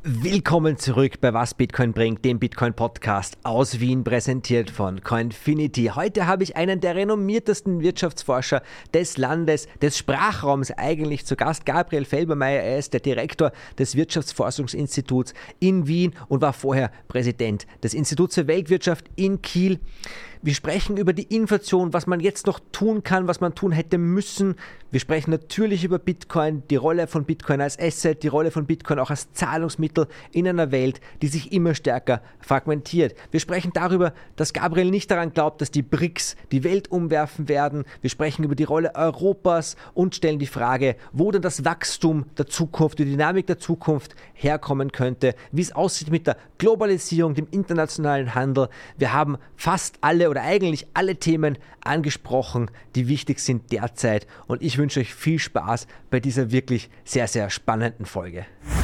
Willkommen zurück bei Was Bitcoin bringt, dem Bitcoin-Podcast aus Wien, präsentiert von Coinfinity. Heute habe ich einen der renommiertesten Wirtschaftsforscher des Landes, des Sprachraums eigentlich zu Gast, Gabriel Felbermayr. Er ist der Direktor des Wirtschaftsforschungsinstituts in Wien und war vorher Präsident des Instituts für Weltwirtschaft in Kiel. Wir sprechen über die Inflation, was man jetzt noch tun kann, was man tun hätte müssen. Wir sprechen natürlich über Bitcoin, die Rolle von Bitcoin als Asset, die Rolle von Bitcoin auch als Zahlungsmittel in einer Welt, die sich immer stärker fragmentiert. Wir sprechen darüber, dass Gabriel nicht daran glaubt, dass die BRICS die Welt umwerfen werden. Wir sprechen über die Rolle Europas und stellen die Frage, wo denn das Wachstum der Zukunft, die Dynamik der Zukunft herkommen könnte, wie es aussieht mit der Globalisierung, dem internationalen Handel. Wir haben fast alle oder eigentlich alle Themen angesprochen, die wichtig sind derzeit, und ich wünsche euch viel Spaß bei dieser wirklich sehr, sehr spannenden Folge.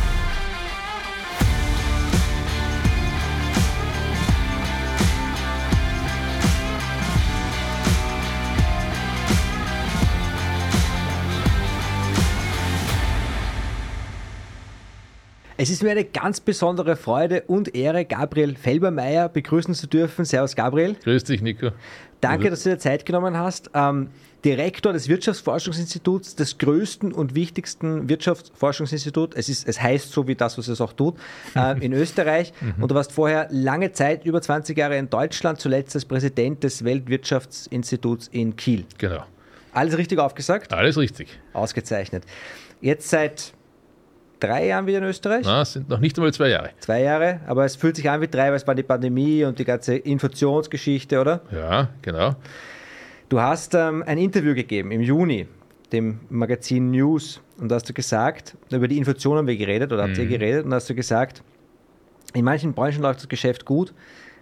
Es ist mir eine ganz besondere Freude und Ehre, Gabriel Felbermayr begrüßen zu dürfen. Servus, Gabriel. Grüß dich, Nico. Danke, dass du dir Zeit genommen hast. Direktor des Wirtschaftsforschungsinstituts, des größten und wichtigsten Wirtschaftsforschungsinstituts. Es heißt so wie das, was es auch tut, in Österreich. Und du warst vorher lange Zeit, über 20 Jahre in Deutschland, zuletzt als Präsident des Weltwirtschaftsinstituts in Kiel. Genau. Alles richtig aufgesagt? Alles richtig. Ausgezeichnet. Jetzt seit 3 Jahren wieder in Österreich? Na, es sind noch nicht einmal 2 Jahre. 2 Jahre, aber es fühlt sich an wie 3, weil es war die Pandemie und die ganze Inflationsgeschichte, oder? Ja, genau. Du hast ein Interview gegeben im Juni, dem Magazin News, und da hast du gesagt, über die Inflation haben wir geredet, oder habt ihr geredet, und da hast du gesagt, in manchen Branchen läuft das Geschäft gut.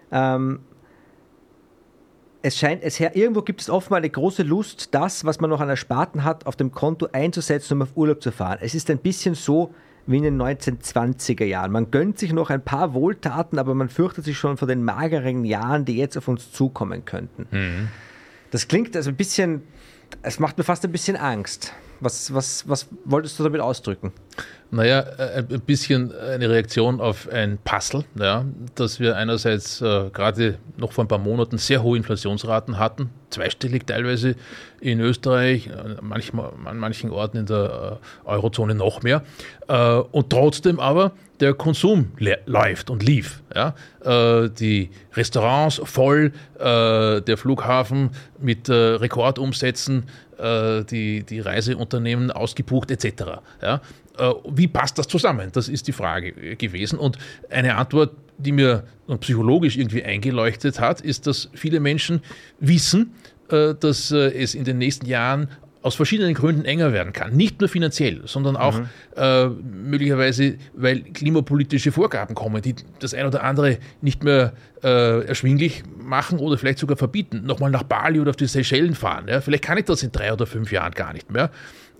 Irgendwo gibt es offenbar eine große Lust, das, was man noch an Ersparten hat, auf dem Konto einzusetzen, um auf Urlaub zu fahren. Es ist ein bisschen so wie in den 1920er Jahren. Man gönnt sich noch ein paar Wohltaten, aber man fürchtet sich schon vor den mageren Jahren, die jetzt auf uns zukommen könnten. Das klingt also ein bisschen, es macht mir fast ein bisschen Angst. Was wolltest du damit ausdrücken? Naja, ein bisschen eine Reaktion auf ein Puzzle, ja, dass wir einerseits gerade noch vor ein paar Monaten sehr hohe Inflationsraten hatten, zweistellig teilweise in Österreich, an manchen Orten in der Eurozone noch mehr, und trotzdem aber der Konsum läuft und lief. Ja. Die Restaurants voll, der Flughafen mit Rekordumsätzen, die Reiseunternehmen ausgebucht etc. Ja. Wie passt das zusammen? Das ist die Frage gewesen. Und eine Antwort, die mir psychologisch irgendwie eingeleuchtet hat, ist, dass viele Menschen wissen, dass es in den nächsten Jahren aus verschiedenen Gründen enger werden kann. Nicht nur finanziell, sondern auch möglicherweise, weil klimapolitische Vorgaben kommen, die das ein oder andere nicht mehr erschwinglich machen oder vielleicht sogar verbieten. Nochmal nach Bali oder auf die Seychellen fahren. Ja? Vielleicht kann ich das in 3 oder 5 Jahren gar nicht mehr,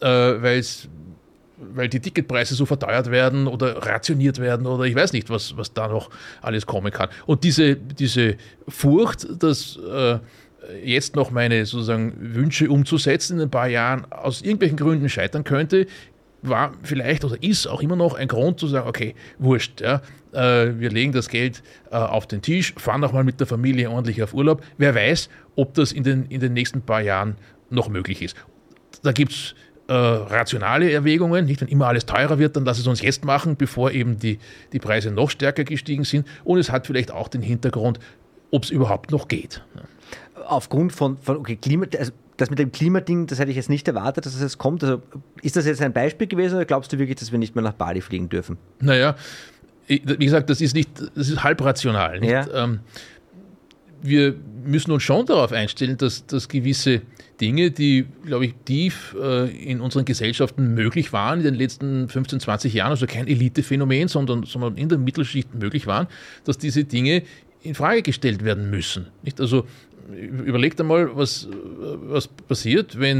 weil die Ticketpreise so verteuert werden oder rationiert werden oder ich weiß nicht, was da noch alles kommen kann. Und diese Furcht, dass jetzt noch meine sozusagen Wünsche umzusetzen in ein paar Jahren aus irgendwelchen Gründen scheitern könnte, war vielleicht oder ist auch immer noch ein Grund zu sagen, okay, wurscht, ja, wir legen das Geld auf den Tisch, fahren auch mal mit der Familie ordentlich auf Urlaub. Wer weiß, ob das in den nächsten paar Jahren noch möglich ist. Da gibt es rationale Erwägungen, nicht? Wenn immer alles teurer wird, dann lass es uns jetzt machen, bevor eben die Preise noch stärker gestiegen sind. Und es hat vielleicht auch den Hintergrund, ob es überhaupt noch geht. Aufgrund von Klima, also das mit dem Klimading, das hätte ich jetzt nicht erwartet, dass es jetzt kommt. Also ist das jetzt ein Beispiel gewesen oder glaubst du wirklich, dass wir nicht mehr nach Bali fliegen dürfen? Naja, wie gesagt, das ist halb rational. Nicht? Ja. Wir müssen uns schon darauf einstellen, dass gewisse Dinge, die, glaube ich, tief in unseren Gesellschaften möglich waren in den letzten 15, 20 Jahren, also kein Elitephänomen, sondern in der Mittelschicht möglich waren, dass diese Dinge in Frage gestellt werden müssen. Nicht? Also überlegt einmal, was passiert, wenn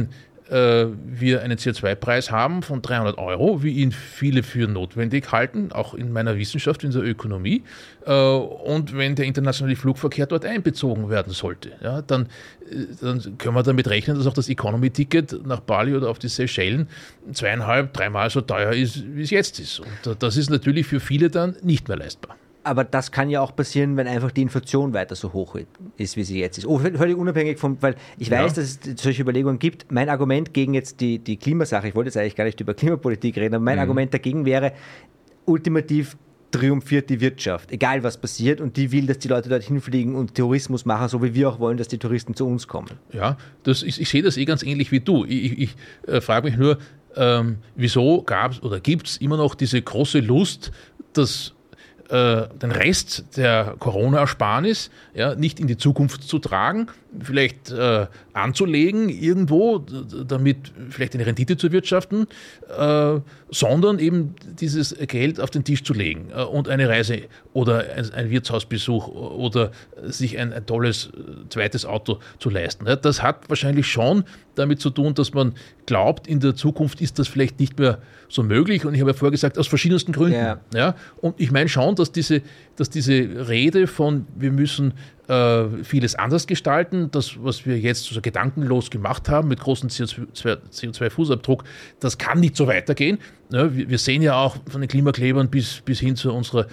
wir einen CO2-Preis haben von 300 €, wie ihn viele für notwendig halten, auch in meiner Wissenschaft, in der Ökonomie. Und wenn der internationale Flugverkehr dort einbezogen werden sollte, ja, dann können wir damit rechnen, dass auch das Economy-Ticket nach Bali oder auf die Seychellen 2,5, 3-mal so teuer ist, wie es jetzt ist. Und das ist natürlich für viele dann nicht mehr leistbar. Aber das kann ja auch passieren, wenn einfach die Inflation weiter so hoch ist, wie sie jetzt ist. Völlig unabhängig weil ich weiß, dass es solche Überlegungen gibt. Mein Argument gegen jetzt die Klimasache, ich wollte jetzt eigentlich gar nicht über Klimapolitik reden, aber mein Argument dagegen wäre, ultimativ triumphiert die Wirtschaft, egal was passiert, und die will, dass die Leute dorthin fliegen und Tourismus machen, so wie wir auch wollen, dass die Touristen zu uns kommen. Ja, ich sehe das ganz ähnlich wie du. Ich frage mich nur, wieso gab es oder gibt es immer noch diese große Lust, dass den Rest der Corona-Ersparnis nicht in die Zukunft zu tragen, vielleicht anzulegen irgendwo, damit vielleicht eine Rendite zu wirtschaften, sondern eben dieses Geld auf den Tisch zu legen und eine Reise oder ein Wirtshausbesuch oder sich ein tolles zweites Auto zu leisten. Das hat wahrscheinlich schon damit zu tun, dass man glaubt, in der Zukunft ist das vielleicht nicht mehr so möglich. Und ich habe ja vorher gesagt, aus verschiedensten Gründen. Ja. Ja? Und ich meine schon, dass diese Rede von, wir müssen vieles anders gestalten, das, was wir jetzt so gedankenlos gemacht haben mit großem CO2-Fußabdruck, das kann nicht so weitergehen. Ja, wir sehen ja auch von den Klimaklebern bis hin zu unseren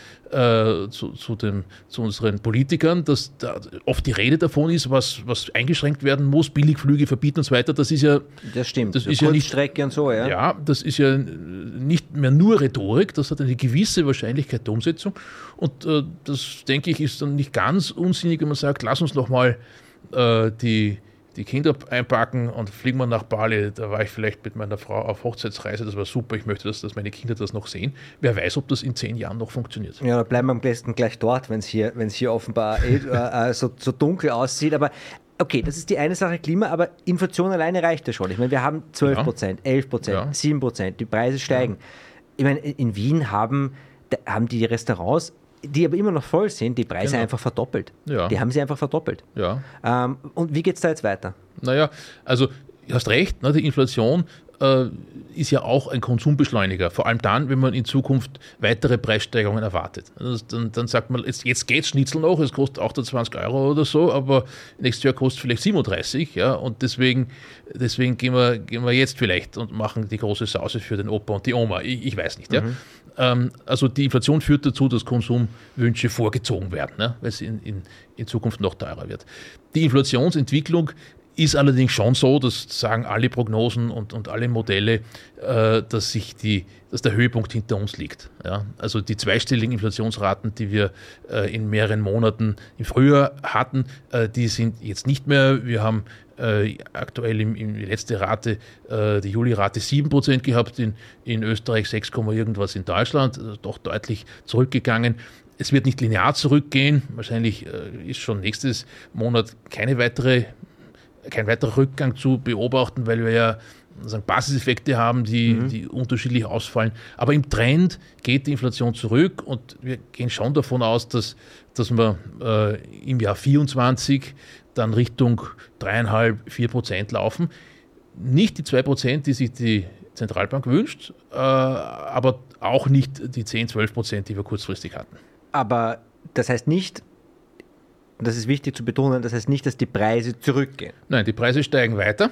Politikern, dass da oft die Rede davon ist, was eingeschränkt werden muss, Billigflüge verbieten und so weiter. Das ist ja... Das stimmt. Das ist ja nicht Strecke und so, ja. Ja, das ist ja nicht mehr nur Rhetorik, das hat eine gewisse Wahrscheinlichkeit der Umsetzung. Und das, denke ich, ist dann nicht ganz unsinnig, wenn man sagt, lass uns noch mal die Kinder einpacken und fliegen wir nach Bali. Da war ich vielleicht mit meiner Frau auf Hochzeitsreise, das war super, ich möchte, dass meine Kinder das noch sehen. Wer weiß, ob das in 10 Jahren noch funktioniert. Ja, da bleiben wir am besten gleich dort, wenn es hier offenbar so dunkel aussieht. Aber okay, das ist die eine Sache, Klima, aber Inflation alleine reicht ja schon. Ich meine, wir haben 12%, 11%, 7%, die Preise steigen. Ja. Ich meine, in Wien haben die Restaurants, die aber immer noch voll sind, die Preise einfach verdoppelt. Ja. Die haben sie einfach verdoppelt. Ja. Und wie geht es da jetzt weiter? Naja, also du hast recht, ne, die Inflation ist ja auch ein Konsumbeschleuniger, vor allem dann, wenn man in Zukunft weitere Preissteigerungen erwartet. Dann sagt man, jetzt geht Schnitzel noch, es kostet 28 € oder so, aber nächstes Jahr kostet vielleicht 37, ja, und deswegen gehen wir jetzt vielleicht und machen die große Sause für den Opa und die Oma. Ich weiß nicht, ja. Also die Inflation führt dazu, dass Konsumwünsche vorgezogen werden, ne, weil es in Zukunft noch teurer wird. Die Inflationsentwicklung ist allerdings schon so, das sagen alle Prognosen und alle Modelle, dass der Höhepunkt hinter uns liegt. Ja? Also die zweistelligen Inflationsraten, die wir in mehreren Monaten im Frühjahr hatten, die sind jetzt nicht mehr. Wir haben aktuell die letzte Rate, die Juli-Rate 7% gehabt, in Österreich 6, irgendwas in Deutschland, doch deutlich zurückgegangen. Es wird nicht linear zurückgehen. Wahrscheinlich ist schon nächstes Monat kein weiterer Rückgang zu beobachten, weil wir ja Basiseffekte haben, die unterschiedlich ausfallen. Aber im Trend geht die Inflation zurück und wir gehen schon davon aus, dass wir im Jahr 2024 dann Richtung 3,5-4% laufen. Nicht die 2%, die sich die Zentralbank wünscht, aber auch nicht die 10-12%, die wir kurzfristig hatten. Aber das heißt nicht, und das ist wichtig zu betonen, das heißt nicht, dass die Preise zurückgehen. Nein, die Preise steigen weiter.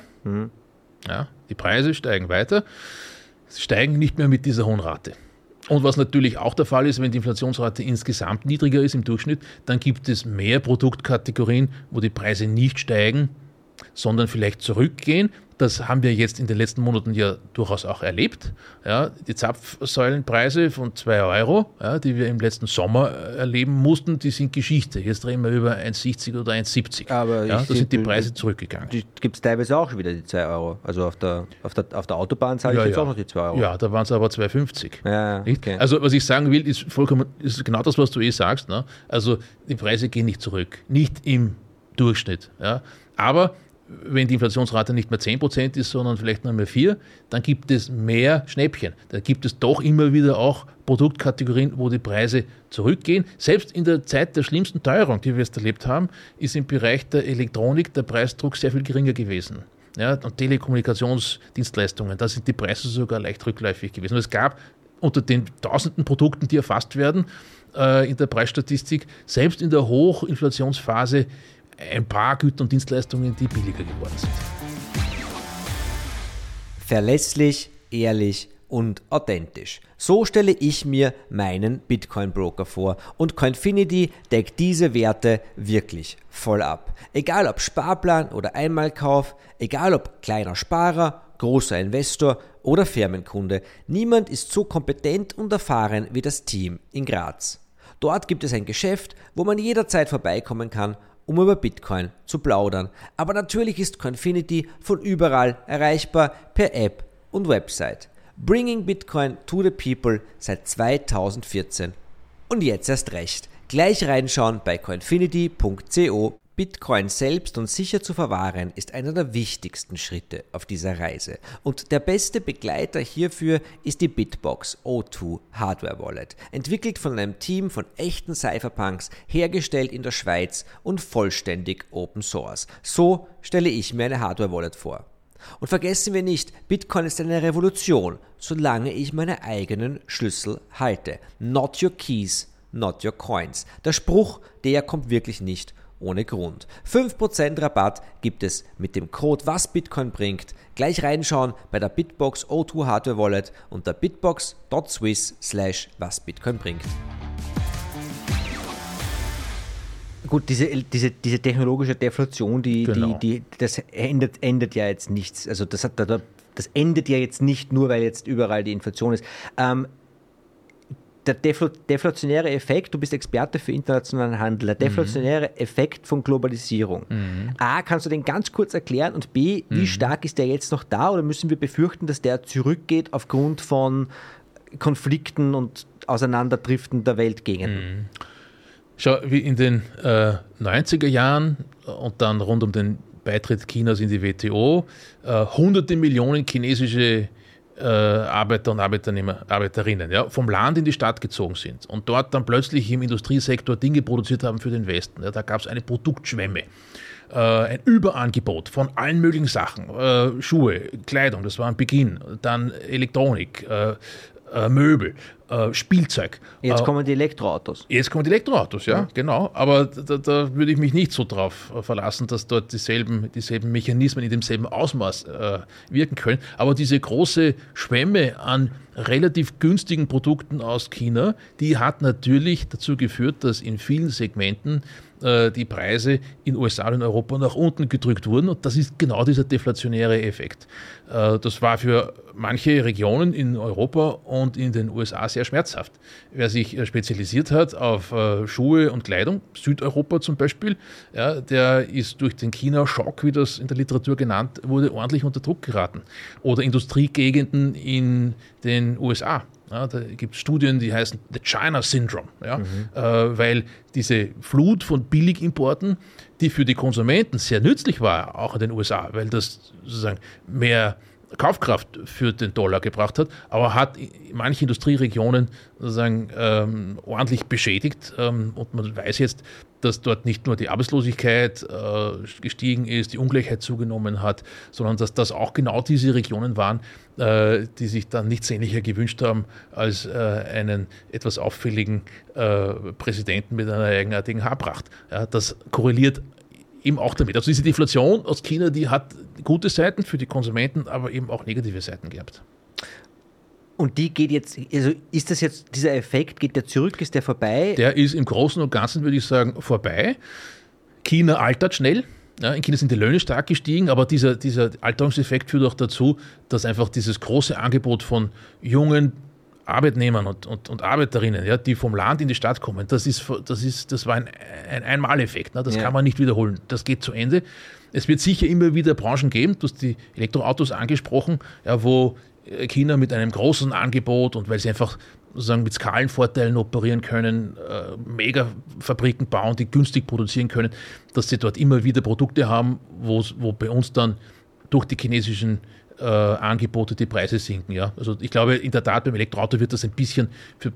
Ja, die Preise steigen weiter. Sie steigen nicht mehr mit dieser hohen Rate. Und was natürlich auch der Fall ist, wenn die Inflationsrate insgesamt niedriger ist im Durchschnitt, dann gibt es mehr Produktkategorien, wo die Preise nicht steigen, sondern vielleicht zurückgehen. Das haben wir jetzt in den letzten Monaten ja durchaus auch erlebt. Ja, die Zapfsäulenpreise von 2 €, ja, die wir im letzten Sommer erleben mussten, die sind Geschichte. Jetzt reden wir über 1,60 oder 1,70. Aber ja, da sind die Preise zurückgegangen. Die gibt es teilweise auch schon wieder, die 2 €. Also auf der Autobahn zahle ich jetzt auch noch die 2 €. Ja, da waren es aber 2,50. Ja, okay. Also was ich sagen will, ist genau das, was du sagst. Ne? Also die Preise gehen nicht zurück. Nicht im Durchschnitt. Ja? Aber wenn die Inflationsrate nicht mehr 10% ist, sondern vielleicht nur mehr 4%, dann gibt es mehr Schnäppchen. Da gibt es doch immer wieder auch Produktkategorien, wo die Preise zurückgehen. Selbst in der Zeit der schlimmsten Teuerung, die wir jetzt erlebt haben, ist im Bereich der Elektronik der Preisdruck sehr viel geringer gewesen. ja, und Telekommunikationsdienstleistungen, da sind die Preise sogar leicht rückläufig gewesen. Und es gab unter den tausenden Produkten, die erfasst werden in der Preisstatistik, selbst in der Hochinflationsphase ein paar Güter und Dienstleistungen, die billiger geworden sind. Verlässlich, ehrlich und authentisch. So stelle ich mir meinen Bitcoin-Broker vor und Coinfinity deckt diese Werte wirklich voll ab. Egal ob Sparplan oder Einmalkauf, egal ob kleiner Sparer, großer Investor oder Firmenkunde, niemand ist so kompetent und erfahren wie das Team in Graz. Dort gibt es ein Geschäft, wo man jederzeit vorbeikommen kann, um über Bitcoin zu plaudern. Aber natürlich ist Coinfinity von überall erreichbar per App und Website. Bringing Bitcoin to the people seit 2014. Und jetzt erst recht. Gleich reinschauen bei coinfinity.co. Bitcoin selbst und sicher zu verwahren ist einer der wichtigsten Schritte auf dieser Reise. Und der beste Begleiter hierfür ist die Bitbox O2 Hardware Wallet. Entwickelt von einem Team von echten Cypherpunks, hergestellt in der Schweiz und vollständig Open Source. So stelle ich mir eine Hardware Wallet vor. Und vergessen wir nicht, Bitcoin ist eine Revolution, solange ich meine eigenen Schlüssel halte. Not your keys, not your coins. Der Spruch, der kommt wirklich nicht ohne Grund. 5% Rabatt gibt es mit dem Code Was Bitcoin bringt. Gleich reinschauen bei der Bitbox O2 Hardware Wallet unter bitbox.swiss/Was Bitcoin bringt. Gut, diese technologische Deflation, das ändert ja jetzt nichts. Also das endet ja jetzt nicht nur, weil jetzt überall die Inflation ist. Der deflationäre Effekt, du bist Experte für internationalen Handel, der deflationäre Effekt von Globalisierung. A, kannst du den ganz kurz erklären und B, wie stark ist der jetzt noch da oder müssen wir befürchten, dass der zurückgeht aufgrund von Konflikten und Auseinanderdriften der Weltgegenden? Schau, wie in den 90er Jahren und dann rund um den Beitritt Chinas in die WTO, hunderte Millionen chinesische Arbeiter und Arbeiterinnen vom Land in die Stadt gezogen sind und dort dann plötzlich im Industriesektor Dinge produziert haben für den Westen. Ja, da gab es eine Produktschwemme, ein Überangebot von allen möglichen Sachen, Schuhe, Kleidung, das war ein Beginn, dann Elektronik, Möbel, Spielzeug. Jetzt kommen die Elektroautos. Ja, genau. Aber da würde ich mich nicht so drauf verlassen, dass dort dieselben Mechanismen in demselben Ausmaß wirken können. Aber diese große Schwemme an relativ günstigen Produkten aus China, die hat natürlich dazu geführt, dass in vielen Segmenten die Preise in USA und in Europa nach unten gedrückt wurden. Und das ist genau dieser deflationäre Effekt. Das war für manche Regionen in Europa und in den USA sehr schmerzhaft. Wer sich spezialisiert hat auf Schuhe und Kleidung, Südeuropa zum Beispiel, ja, der ist durch den China-Schock, wie das in der Literatur genannt wurde, ordentlich unter Druck geraten. Oder Industriegegenden in den USA. Ja, da gibt es Studien, die heißen The China Syndrome, weil diese Flut von Billigimporten, die für die Konsumenten sehr nützlich war, auch in den USA, weil das sozusagen mehr Kaufkraft für den Dollar gebracht hat, aber hat manche Industrieregionen sozusagen ordentlich beschädigt. Und man weiß jetzt, dass dort nicht nur die Arbeitslosigkeit gestiegen ist, die Ungleichheit zugenommen hat, sondern dass das auch genau diese Regionen waren, die sich dann nichts ähnlicher gewünscht haben als einen etwas auffälligen Präsidenten mit einer eigenartigen Haarpracht. Ja, das korreliert eben auch damit. Also diese Deflation aus China, die hat gute Seiten für die Konsumenten, aber eben auch negative Seiten gehabt. Und die geht jetzt, also ist das jetzt, dieser Effekt, geht der zurück, ist der vorbei? Der ist im Großen und Ganzen, würde ich sagen, vorbei. China altert schnell. Ja, in China sind die Löhne stark gestiegen, aber dieser Alterungseffekt führt auch dazu, dass einfach dieses große Angebot von jungen Arbeitnehmern und Arbeiterinnen, ja, die vom Land in die Stadt kommen, das war ein Einmaleffekt. Ne? Das kann man nicht wiederholen. Das geht zu Ende. Es wird sicher immer wieder Branchen geben, du hast die Elektroautos angesprochen, ja, wo China mit einem großen Angebot und weil sie einfach sozusagen mit Skalenvorteilen operieren können, Megafabriken bauen, die günstig produzieren können, dass sie dort immer wieder Produkte haben, wo bei uns dann durch die chinesischen Angebote die Preise sinken. Ja? Also ich glaube, in der Tat beim Elektroauto wird das ein bisschen für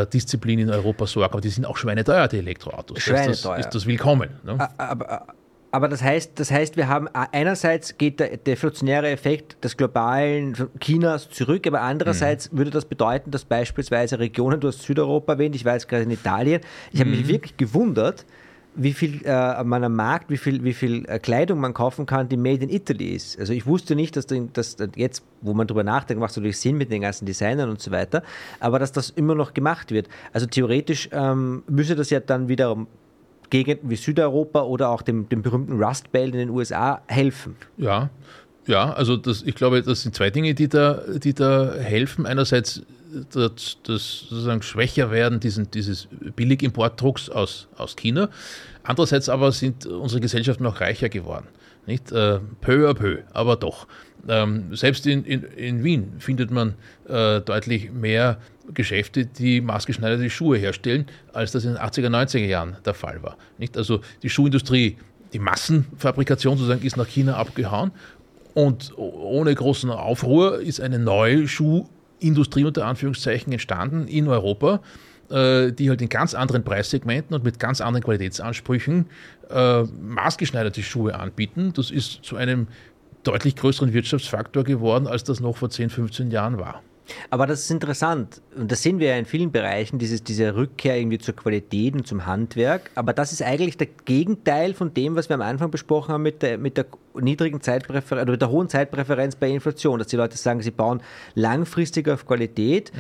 Preisdisziplin in Europa sorgen, aber die sind auch schweineteuer, die Elektroautos. Schweineteuer. Ist das willkommen. Ne? Aber Aber das heißt, wir haben einerseits geht der deflationäre Effekt des globalen Chinas zurück, aber andererseits würde das bedeuten, dass beispielsweise Regionen, du hast Südeuropa erwähnt, ich war jetzt gerade in Italien, ich habe mich wirklich gewundert, wie viel man am Markt, wie viel Kleidung man kaufen kann, die made in Italy ist. Also ich wusste nicht, dass jetzt, wo man drüber nachdenkt, macht es natürlich Sinn mit den ganzen Designern und so weiter, aber dass das immer noch gemacht wird. Also theoretisch müsste das ja dann wiederum Gegenden wie Südeuropa oder auch dem berühmten Rust Belt in den USA helfen. Ja, also ich glaube, das sind zwei Dinge, die da helfen. Einerseits das sozusagen schwächer werden dieses Billigimportdrucks aus China. Andererseits aber sind unsere Gesellschaften noch reicher geworden. Nicht? Peu à peu, aber doch. Selbst in Wien findet man deutlich mehr Geschäfte, die maßgeschneiderte Schuhe herstellen, als das in den 80er, 90er Jahren der Fall war. Nicht? Also die Schuhindustrie, die Massenfabrikation sozusagen ist nach China abgehauen und ohne großen Aufruhr ist eine neue Schuhindustrie unter Anführungszeichen entstanden in Europa, die halt in ganz anderen Preissegmenten und mit ganz anderen Qualitätsansprüchen maßgeschneiderte Schuhe anbieten. Das ist zu einem deutlich größeren Wirtschaftsfaktor geworden, als das noch vor 10, 15 Jahren war. Aber das ist interessant und das sehen wir ja in vielen Bereichen, diese Rückkehr irgendwie zur Qualität und zum Handwerk, aber das ist eigentlich der Gegenteil von dem, was wir am Anfang besprochen haben mit der niedrigen Zeitpräferenz oder mit der hohen Zeitpräferenz bei Inflation, dass die Leute sagen, sie bauen langfristig auf Qualität.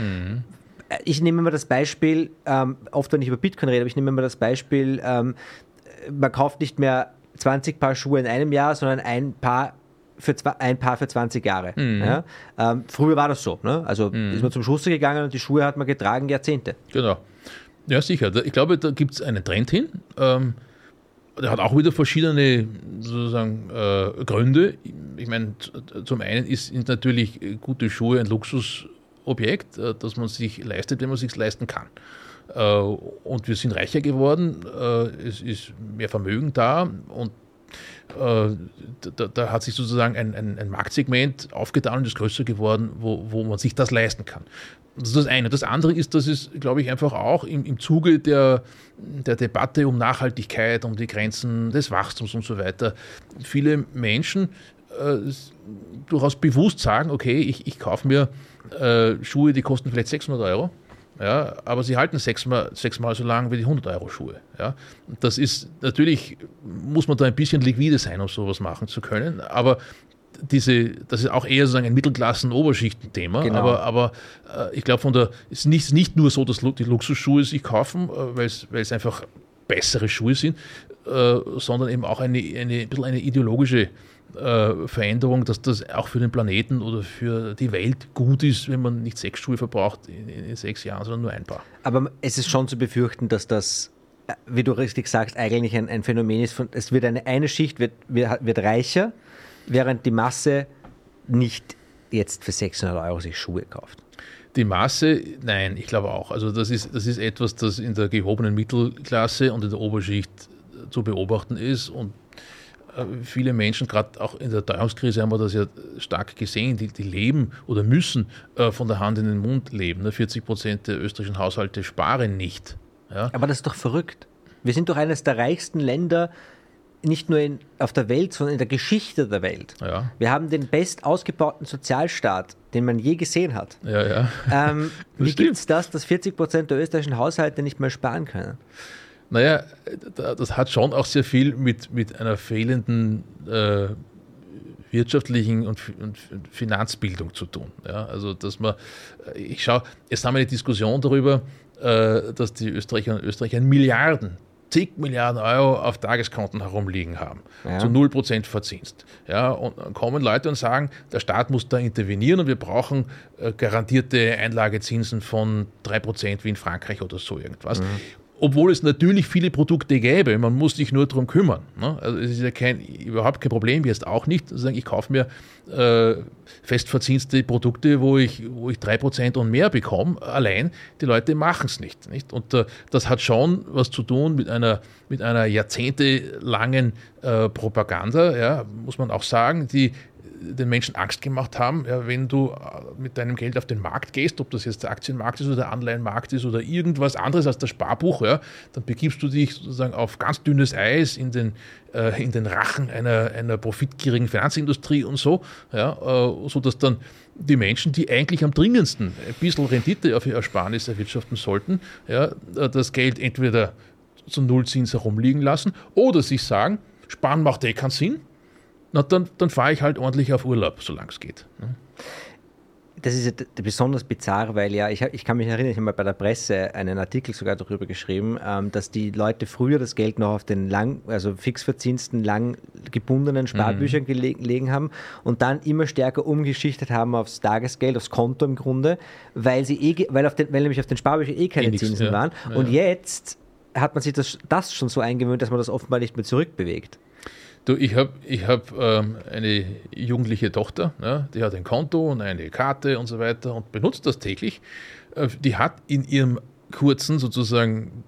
Ich nehme mal das Beispiel, oft wenn ich über Bitcoin rede, aber ich nehme mal das Beispiel, man kauft nicht mehr 20 Paar Schuhe in einem Jahr, sondern ein Paar für 20 Jahre. Ja? Früher war das so. Ne? Also ist man zum Schuster gegangen und die Schuhe hat man getragen Jahrzehnte. Genau. Ja, sicher. Ich glaube, da gibt es einen Trend hin. Der hat auch wieder verschiedene sozusagen, Gründe. Ich meine, zum einen sind natürlich gute Schuhe ein Luxusobjekt, das man sich leistet, wenn man es sich leisten kann. Und wir sind reicher geworden. Es ist mehr Vermögen da und da hat sich sozusagen ein Marktsegment aufgetan und ist größer geworden, wo man sich das leisten kann. Das ist das eine. Das andere ist, dass es, glaube ich, einfach auch im Zuge der Debatte um Nachhaltigkeit, um die Grenzen des Wachstums und so weiter, viele Menschen durchaus bewusst sagen, okay, ich kaufe mir Schuhe, die kosten vielleicht 600 Euro. Ja, aber sie halten sechsmal so lang wie die 100-Euro-Schuhe. Ja. Das ist natürlich, muss man da ein bisschen liquide sein, um sowas machen zu können, aber das ist auch eher sozusagen ein Mittelklassen-Oberschichten-Thema. Genau. Aber ich glaube, es ist nicht nur so, dass die Luxusschuhe sich kaufen, weil es einfach bessere Schuhe sind, sondern eben auch ein bisschen eine ideologische Veränderung, dass das auch für den Planeten oder für die Welt gut ist, wenn man nicht 6 Schuhe verbraucht in 6 Jahren, sondern nur ein Paar. Aber es ist schon zu befürchten, dass das, wie du richtig sagst, eigentlich ein Phänomen ist, es wird eine Schicht wird reicher, während die Masse nicht jetzt für 600 Euro sich Schuhe kauft. Die Masse, nein, ich glaube auch. Also das ist etwas, das in der gehobenen Mittelklasse und in der Oberschicht zu beobachten ist und viele Menschen, gerade auch in der Teuerungskrise haben wir das ja stark gesehen, die leben oder müssen von der Hand in den Mund leben. 40% der österreichischen Haushalte sparen nicht. Ja? Aber das ist doch verrückt. Wir sind doch eines der reichsten Länder, nicht nur auf der Welt, sondern in der Geschichte der Welt. Ja. Wir haben den best ausgebauten Sozialstaat, den man je gesehen hat. Ja. Wie gibt es das, dass 40% der österreichischen Haushalte nicht mehr sparen können? Naja, das hat schon auch sehr viel mit einer fehlenden wirtschaftlichen und Finanzbildung zu tun. Ja? Also, jetzt haben wir eine Diskussion darüber, dass die Österreicher und Österreicher zig Milliarden Euro auf Tageskonten herumliegen haben, zu 0% verzinst. Ja, und dann kommen Leute und sagen, der Staat muss da intervenieren und wir brauchen garantierte Einlagezinsen von 3% wie in Frankreich oder so irgendwas. Obwohl es natürlich viele Produkte gäbe, man muss sich nur darum kümmern. Ne? Also es ist ja überhaupt kein Problem, jetzt auch nicht. Also ich kaufe mir festverzinste Produkte, wo ich 3% und mehr bekomme. Allein die Leute machen es nicht. Und das hat schon was zu tun mit einer jahrzehntelangen Propaganda, ja, muss man auch sagen, die den Menschen Angst gemacht haben, ja, wenn du mit deinem Geld auf den Markt gehst, ob das jetzt der Aktienmarkt ist oder der Anleihenmarkt ist oder irgendwas anderes als das Sparbuch, ja, dann begibst du dich sozusagen auf ganz dünnes Eis in den Rachen einer profitgierigen Finanzindustrie und so, ja, sodass dann die Menschen, die eigentlich am dringendsten ein bisschen Rendite auf ihr Ersparnis erwirtschaften sollten, ja, das Geld entweder zu Nullzins herumliegen lassen oder sich sagen, sparen macht keinen Sinn, na, dann fahre ich halt ordentlich auf Urlaub, solange es geht. Das ist ja besonders bizarr, weil ja, ich kann mich erinnern, ich habe mal bei der Presse einen Artikel sogar darüber geschrieben, dass die Leute früher das Geld noch auf den fixverzinsten, lang gebundenen Sparbüchern gelegen haben und dann immer stärker umgeschichtet haben aufs Tagesgeld, aufs Konto im Grunde, weil nämlich auf den Sparbüchern keine Zinsen waren. Ja. Und jetzt hat man sich das schon so eingewöhnt, dass man das offenbar nicht mehr zurückbewegt. Du, ich hab eine jugendliche Tochter, ja, die hat ein Konto und eine Karte und so weiter und benutzt das täglich. Die hat in ihrem kurzen sozusagen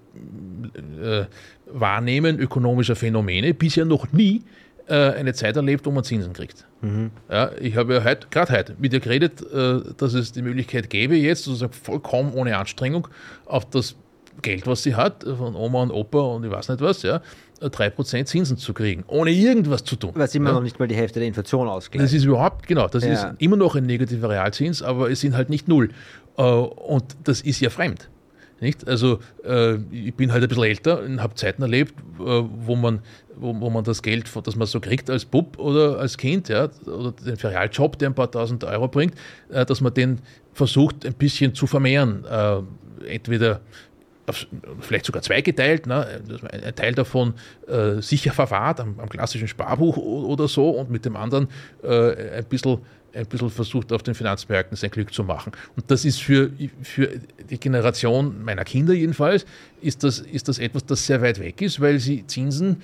Wahrnehmen ökonomischer Phänomene bisher noch nie eine Zeit erlebt, wo man Zinsen kriegt. Ja, ich habe ja gerade heute mit ihr geredet, dass es die Möglichkeit gäbe, jetzt sozusagen vollkommen ohne Anstrengung auf das Geld, was sie hat, von Oma und Opa und ich weiß nicht was, ja, 3% Zinsen zu kriegen, ohne irgendwas zu tun. Was immer noch nicht mal die Hälfte der Inflation ausgleicht. Das ist überhaupt, genau, das ist immer noch ein negativer Realzins, aber es sind halt nicht null. Und das ist ja fremd. Nicht? Also ich bin halt ein bisschen älter und habe Zeiten erlebt, wo man das Geld, das man so kriegt als Bub oder als Kind, ja, oder den Ferialjob, der ein paar tausend Euro bringt, dass man den versucht ein bisschen zu vermehren. Entweder vielleicht sogar zweigeteilt, ne? Ein Teil davon sicher verwahrt am klassischen Sparbuch oder so und mit dem anderen ein bisschen versucht, auf den Finanzmärkten sein Glück zu machen. Und das ist für die Generation meiner Kinder jedenfalls, ist das etwas, das sehr weit weg ist, weil sie Zinsen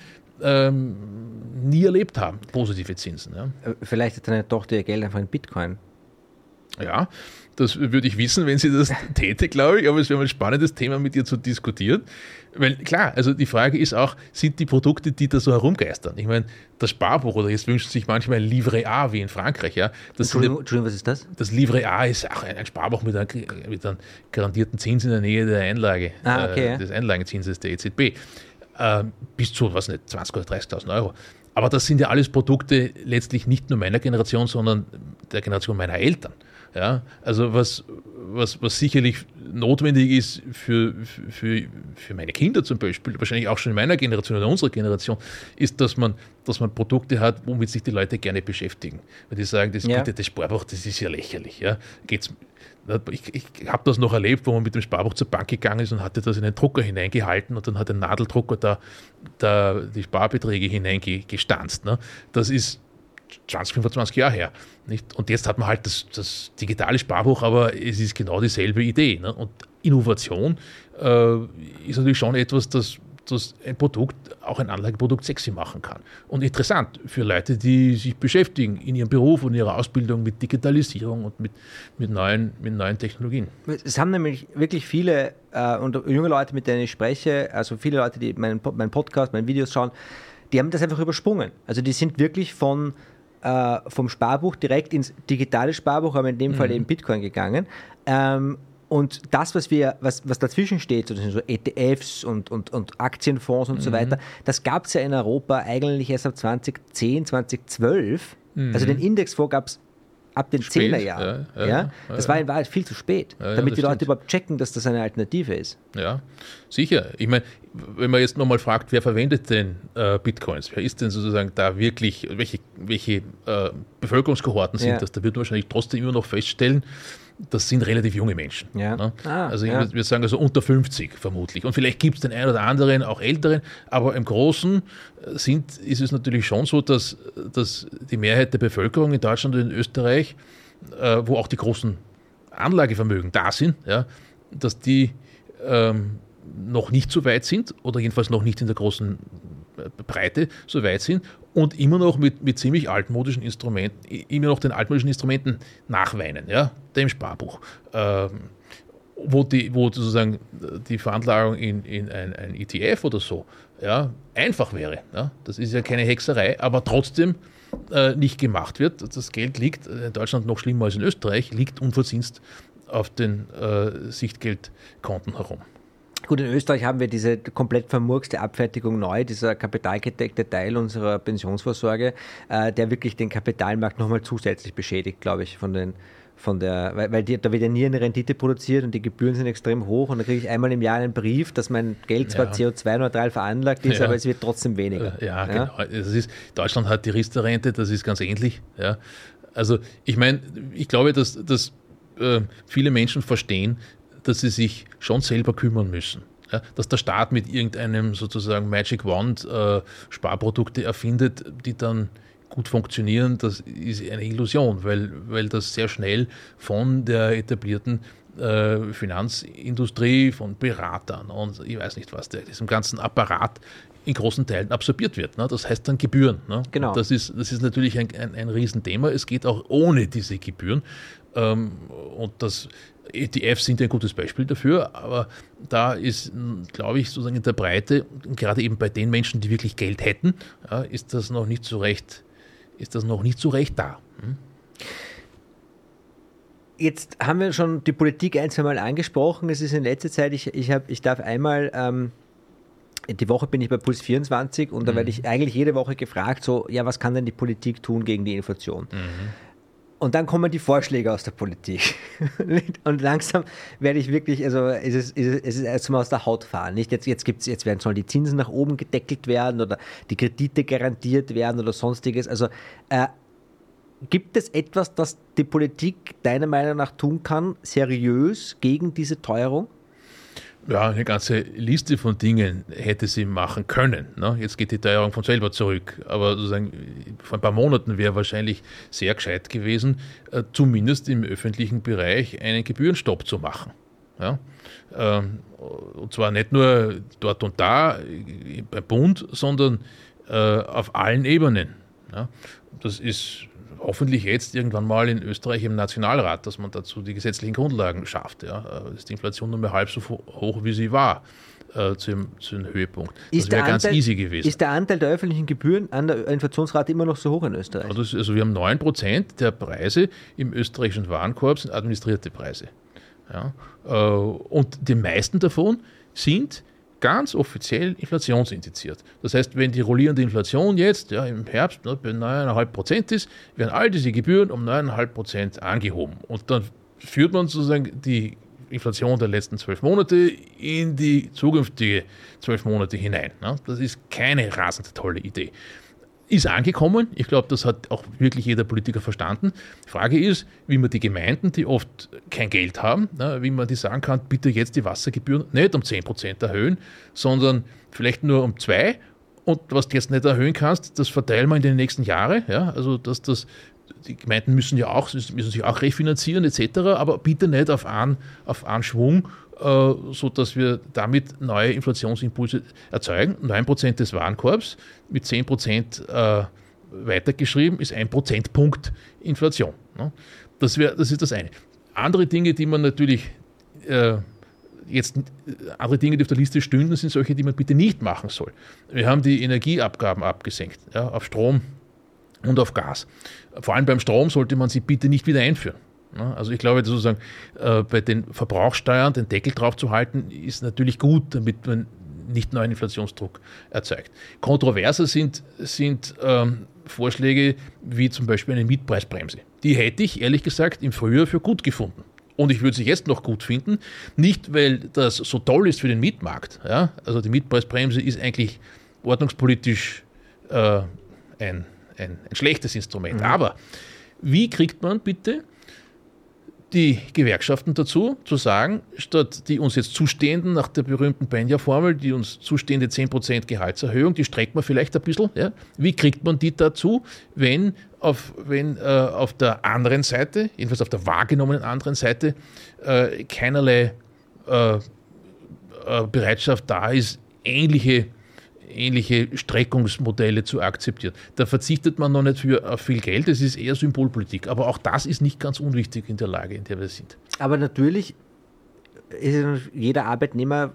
nie erlebt haben, positive Zinsen. Ja. Vielleicht hat deine Tochter ihr Geld einfach in Bitcoin. Ja, das würde ich wissen, wenn sie das täte, glaube ich, aber es wäre mal ein spannendes Thema mit ihr zu diskutieren. Weil klar, also die Frage ist auch, sind die Produkte, die da so herumgeistern? Ich meine, das Sparbuch, oder jetzt wünscht sich manchmal ein Livret A wie in Frankreich. Ja, Entschuldigung, was ist das? Das Livret A ist auch ein Sparbuch mit einem garantierten Zins in der Nähe der Einlage, des Einlagenzinses der EZB. Bis zu, 20.000 oder 30.000 Euro. Aber das sind ja alles Produkte letztlich nicht nur meiner Generation, sondern der Generation meiner Eltern. Ja, also was sicherlich notwendig ist für meine Kinder zum Beispiel, wahrscheinlich auch schon in meiner Generation oder unserer Generation, ist, dass man Produkte hat, womit sich die Leute gerne beschäftigen. Weil die sagen, das Sparbuch, das ist ja lächerlich. Ja. Ich habe das noch erlebt, wo man mit dem Sparbuch zur Bank gegangen ist und hatte das in einen Drucker hineingehalten und dann hat ein Nadeldrucker da die Sparbeträge hineingestanzt. Ne. Das ist 20, 25 Jahre her. Nicht? Und jetzt hat man halt das digitale Sparbuch, aber es ist genau dieselbe Idee. Ne? Und Innovation ist natürlich schon etwas, das ein Produkt, auch ein Anlageprodukt sexy machen kann. Und interessant für Leute, die sich beschäftigen in ihrem Beruf und ihrer Ausbildung mit Digitalisierung und mit neuen Technologien. Es haben nämlich wirklich viele und junge Leute, mit denen ich spreche, also viele Leute, die meinen Podcast, meine Videos schauen, die haben das einfach übersprungen. Also die sind wirklich vom Sparbuch direkt ins digitale Sparbuch, aber in dem Fall eben Bitcoin gegangen. Und das, was dazwischen steht, so ETFs und Aktienfonds und so weiter, das gab es ja in Europa eigentlich erst ab 2010, 2012. Also den Indexfonds gab es ab den 10er Jahren. Das war in Wahrheit viel zu spät, damit die Leute überhaupt checken, dass das eine Alternative ist. Ja, sicher. Ich meine, wenn man jetzt nochmal fragt, wer verwendet denn Bitcoins? Wer ist denn sozusagen da wirklich, welche Bevölkerungskohorten sind das? Da wird man wahrscheinlich trotzdem immer noch feststellen, das sind relativ junge Menschen. Ja. Ne? Ich würde sagen, also unter 50 vermutlich. Und vielleicht gibt es den einen oder anderen, auch älteren, aber im Großen ist es natürlich schon so, dass die Mehrheit der Bevölkerung in Deutschland und in Österreich, wo auch die großen Anlagevermögen da sind, ja, dass die noch nicht so weit sind oder jedenfalls noch nicht in der großen Breite so weit sind und immer noch mit ziemlich altmodischen Instrumenten, den altmodischen Instrumenten nachweinen, ja, dem Sparbuch, wo sozusagen die Veranlagung in ein ETF oder so, ja, einfach wäre. Ja. Das ist ja keine Hexerei, aber trotzdem nicht gemacht wird. Das Geld liegt in Deutschland noch schlimmer als in Österreich, liegt unverzinst auf den Sichtgeldkonten herum. Gut, in Österreich haben wir diese komplett vermurkste Abfertigung neu, dieser kapitalgedeckte Teil unserer Pensionsvorsorge, der wirklich den Kapitalmarkt nochmal zusätzlich beschädigt, glaube ich, weil da wird ja nie eine Rendite produziert und die Gebühren sind extrem hoch und da kriege ich einmal im Jahr einen Brief, dass mein Geld zwar CO2-neutral veranlagt ist, aber es wird trotzdem weniger. Ja, genau. Deutschland hat die Riester-Rente, das ist ganz ähnlich. Ja. Also ich glaube, dass viele Menschen verstehen, dass sie sich schon selber kümmern müssen. Ja, dass der Staat mit irgendeinem sozusagen Magic Wand Sparprodukte erfindet, die dann gut funktionieren, das ist eine Illusion, weil das sehr schnell von der etablierten Finanzindustrie, von Beratern und ich weiß nicht was, diesem ganzen Apparat in großen Teilen absorbiert wird. Ne? Das heißt dann Gebühren. Ne? Genau. Das ist natürlich ein Riesenthema. Es geht auch ohne diese Gebühren. Und ETFs sind ein gutes Beispiel dafür, aber da ist, glaube ich, sozusagen in der Breite, gerade eben bei den Menschen, die wirklich Geld hätten, ist das noch nicht so recht da. Jetzt haben wir schon die Politik ein, zwei Mal angesprochen. Es ist in letzter Zeit, ich darf einmal, die Woche bin ich bei Puls 24 und da werde ich eigentlich jede Woche gefragt, was kann denn die Politik tun gegen die Inflation? Und dann kommen die Vorschläge aus der Politik. Und langsam werde ich wirklich, also es ist erstmal aus der Haut fahren. Nicht? Sollen die Zinsen nach oben gedeckelt werden oder die Kredite garantiert werden oder sonstiges. Also gibt es etwas, das die Politik deiner Meinung nach tun kann, seriös gegen diese Teuerung? Ja, eine ganze Liste von Dingen hätte sie machen können. Ne? Jetzt geht die Teuerung von selber zurück. Aber sozusagen vor ein paar Monaten wäre wahrscheinlich sehr gescheit gewesen, zumindest im öffentlichen Bereich einen Gebührenstopp zu machen. Ja? Und zwar nicht nur dort und da beim Bund, sondern auf allen Ebenen. Ja? Das ist hoffentlich jetzt irgendwann mal in Österreich im Nationalrat, dass man dazu die gesetzlichen Grundlagen schafft. Ja. Ist die Inflation nur mehr halb so hoch, wie sie war zu dem Höhepunkt. Das wäre ganz easy gewesen. Ist der Anteil der öffentlichen Gebühren an der Inflationsrate immer noch so hoch in Österreich? Also wir haben 9% der Preise im österreichischen Warenkorb sind administrierte Preise. Ja. Und die meisten davon sind ganz offiziell inflationsindiziert. Das heißt, wenn die rollierende Inflation jetzt im Herbst bei 9,5% ist, werden all diese Gebühren um 9,5% angehoben. Und dann führt man sozusagen die Inflation der letzten 12 Monate in die zukünftige 12 Monate hinein. Das ist keine rasend tolle Idee. Ist angekommen. Ich glaube, das hat auch wirklich jeder Politiker verstanden. Die Frage ist, wie man die Gemeinden, die oft kein Geld haben, wie man die sagen kann, bitte jetzt die Wassergebühren nicht um 10% erhöhen, sondern vielleicht nur um 2%. Und was du jetzt nicht erhöhen kannst, das verteilen wir in den nächsten Jahren. Ja? Also die Gemeinden müssen sich auch refinanzieren etc., aber bitte nicht auf einen Schwung, sodass wir damit neue Inflationsimpulse erzeugen. 9% des Warenkorbs mit 10% weitergeschrieben ist 1 Prozentpunkt Inflation. Das ist das eine. Andere Dinge, die man natürlich andere Dinge, die auf der Liste stünden, sind solche, die man bitte nicht machen soll. Wir haben die Energieabgaben abgesenkt, auf Strom und auf Gas. Vor allem beim Strom sollte man sie bitte nicht wieder einführen. Also ich glaube, sozusagen bei den Verbrauchssteuern den Deckel drauf zu halten, ist natürlich gut, damit man nicht neuen Inflationsdruck erzeugt. Kontroverser sind Vorschläge wie zum Beispiel eine Mietpreisbremse. Die hätte ich ehrlich gesagt im Frühjahr für gut gefunden. Und ich würde sie jetzt noch gut finden, nicht weil das so toll ist für den Mietmarkt. Ja? Also die Mietpreisbremse ist eigentlich ordnungspolitisch ein schlechtes Instrument. Aber wie kriegt man bitte die Gewerkschaften dazu, zu sagen, statt die uns jetzt zustehenden, nach der berühmten Benja-Formel, die uns zustehende 10% Gehaltserhöhung, die streckt man vielleicht ein bisschen. Ja? Wie kriegt man die dazu, wenn auf der anderen Seite, jedenfalls auf der wahrgenommenen anderen Seite, keinerlei Bereitschaft da ist, ähnliche Streckungsmodelle zu akzeptieren. Da verzichtet man noch nicht auf viel Geld, es ist eher Symbolpolitik. Aber auch das ist nicht ganz unwichtig in der Lage, in der wir sind. Aber natürlich ist jeder Arbeitnehmer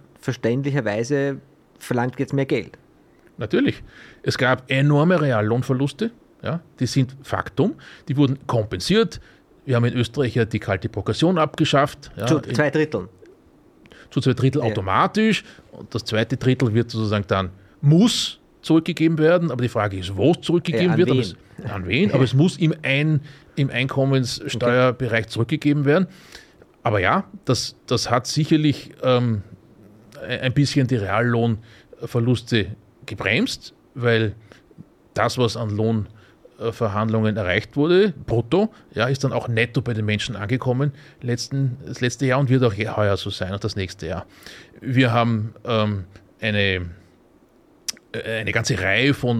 verständlicherweise verlangt jetzt mehr Geld. Natürlich. Es gab enorme Reallohnverluste Ja? Die sind Faktum, die wurden kompensiert. Wir haben in Österreich ja die kalte Progression abgeschafft. Ja, zu 2 Dritteln. Zu 2 Drittel automatisch. Und das zweite Drittel wird sozusagen dann muss zurückgegeben werden. Aber die Frage ist, wo es zurückgegeben wird. An wen? Aber es muss im Einkommenssteuerbereich zurückgegeben werden. Aber ja, das hat sicherlich ein bisschen die Reallohnverluste gebremst, weil das, was an Lohnverhandlungen erreicht wurde, brutto, ja, ist dann auch netto bei den Menschen angekommen das letzte Jahr und wird auch heuer so sein und das nächste Jahr. Wir haben eine ganze Reihe von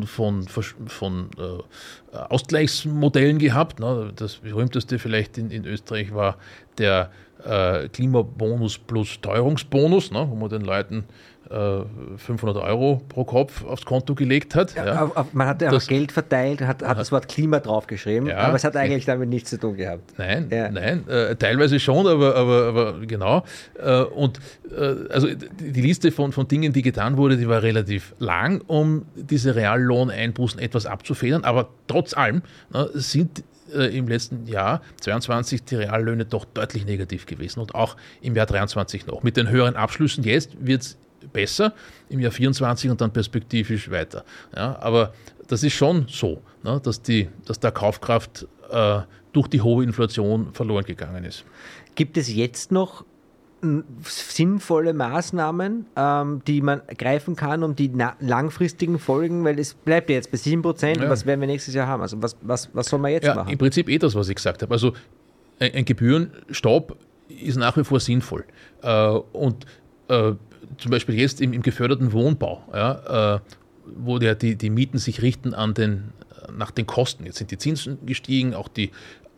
Ausgleichsmodellen gehabt. Ne? Das berühmteste vielleicht in Österreich war der Klimabonus plus Teuerungsbonus, ne? Wo man den Leuten 500 € pro Kopf aufs Konto gelegt hat. Ja. Man hat einfach Geld verteilt und hat das Wort Klima draufgeschrieben, aber es hat eigentlich damit nichts zu tun gehabt. Nein, teilweise schon, aber genau. Also die Liste von Dingen, die getan wurde, die war relativ lang, um diese Reallohneinbußen etwas abzufedern, aber trotz allem sind im letzten Jahr 22 die Reallöhne doch deutlich negativ gewesen und auch im Jahr 23 noch. Mit den höheren Abschlüssen jetzt wird es besser, im Jahr 24 und dann perspektivisch weiter. Ja, aber das ist schon so, ne, dass der Kaufkraft durch die hohe Inflation verloren gegangen ist. Gibt es jetzt noch sinnvolle Maßnahmen, die man greifen kann, um die langfristigen Folgen, weil es bleibt ja jetzt bei 7%, was werden wir nächstes Jahr haben? Also was soll man jetzt machen? Im Prinzip das, was ich gesagt habe. Also ein Gebührenstopp ist nach wie vor sinnvoll. Und zum Beispiel jetzt im geförderten Wohnbau, wo die Mieten sich richten nach den Kosten. Jetzt sind die Zinsen gestiegen, auch die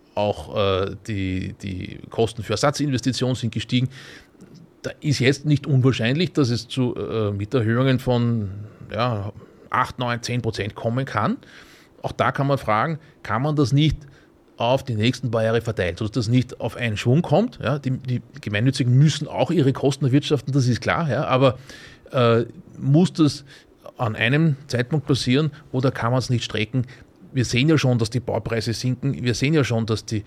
Kosten für Ersatzinvestitionen sind gestiegen. Da ist jetzt nicht unwahrscheinlich, dass es zu Mieterhöhungen von 8, 9, 10% kommen kann. Auch da kann man fragen, kann man das nicht auf die nächsten paar Jahre verteilen, sodass das nicht auf einen Schwung kommt. Ja, die Gemeinnützigen müssen auch ihre Kosten erwirtschaften, das ist klar, aber muss das an einem Zeitpunkt passieren oder kann man es nicht strecken? Wir sehen ja schon, dass die Baupreise sinken. Wir sehen ja schon, dass die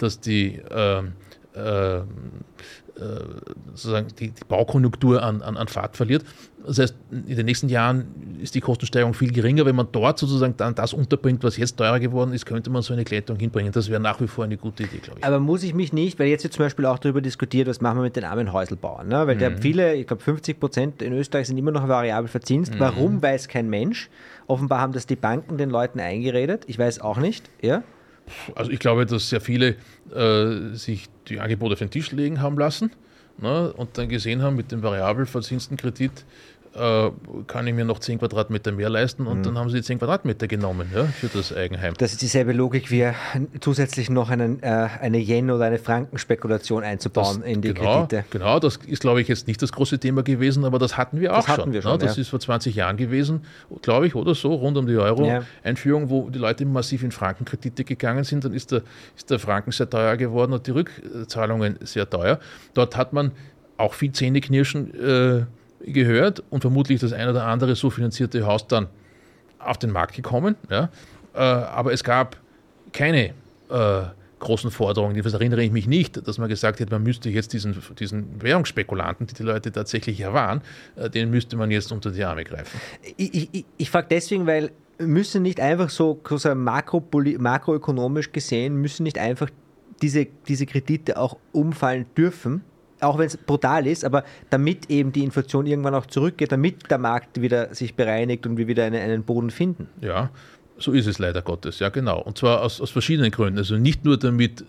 Baukonjunktur an Fahrt verliert. Das heißt, in den nächsten Jahren ist die Kostensteigerung viel geringer. Wenn man dort sozusagen dann das unterbringt, was jetzt teurer geworden ist, könnte man so eine Glättung hinbringen. Das wäre nach wie vor eine gute Idee, glaube ich. Aber muss ich mich nicht, weil jetzt wird zum Beispiel auch darüber diskutiert, was machen wir mit den armen Häuselbauern, ne? Weil viele, ich glaube 50% in Österreich sind immer noch variabel verzinst. Warum, weiß kein Mensch. Offenbar haben das die Banken den Leuten eingeredet. Ich weiß auch nicht. Ja? Also ich glaube, dass sehr viele sich die Angebote auf den Tisch legen haben lassen, ne, und dann gesehen haben, mit dem variabel verzinsten Kredit kann ich mir noch 10 Quadratmeter mehr leisten und dann haben sie 10 Quadratmeter genommen, für das Eigenheim. Das ist dieselbe Logik, wie zusätzlich noch eine Yen- oder eine Frankenspekulation einzubauen in die Kredite. Genau, das ist, glaube ich, jetzt nicht das große Thema gewesen, aber das hatten wir auch schon. Das ist vor 20 Jahren gewesen, glaube ich, oder so, rund um die Euro-Einführung, wo die Leute massiv in Frankenkredite gegangen sind. Dann ist der Franken sehr teuer geworden und die Rückzahlungen sehr teuer. Dort hat man auch viel Zähneknirschen gehört und vermutlich das ein oder andere so finanzierte Haus dann auf den Markt gekommen. Ja. Aber es gab keine großen Forderungen. Das erinnere ich mich nicht, dass man gesagt hätte, man müsste jetzt diesen Währungsspekulanten, die Leute tatsächlich ja waren, denen müsste man jetzt unter die Arme greifen. Ich frage deswegen, weil müssen nicht einfach so makroökonomisch gesehen, müssen nicht einfach diese Kredite auch umfallen dürfen, auch wenn es brutal ist, aber damit eben die Inflation irgendwann auch zurückgeht, damit der Markt wieder sich bereinigt und wir wieder einen Boden finden. Ja, so ist es leider Gottes, ja genau. Und zwar aus verschiedenen Gründen. Also nicht nur damit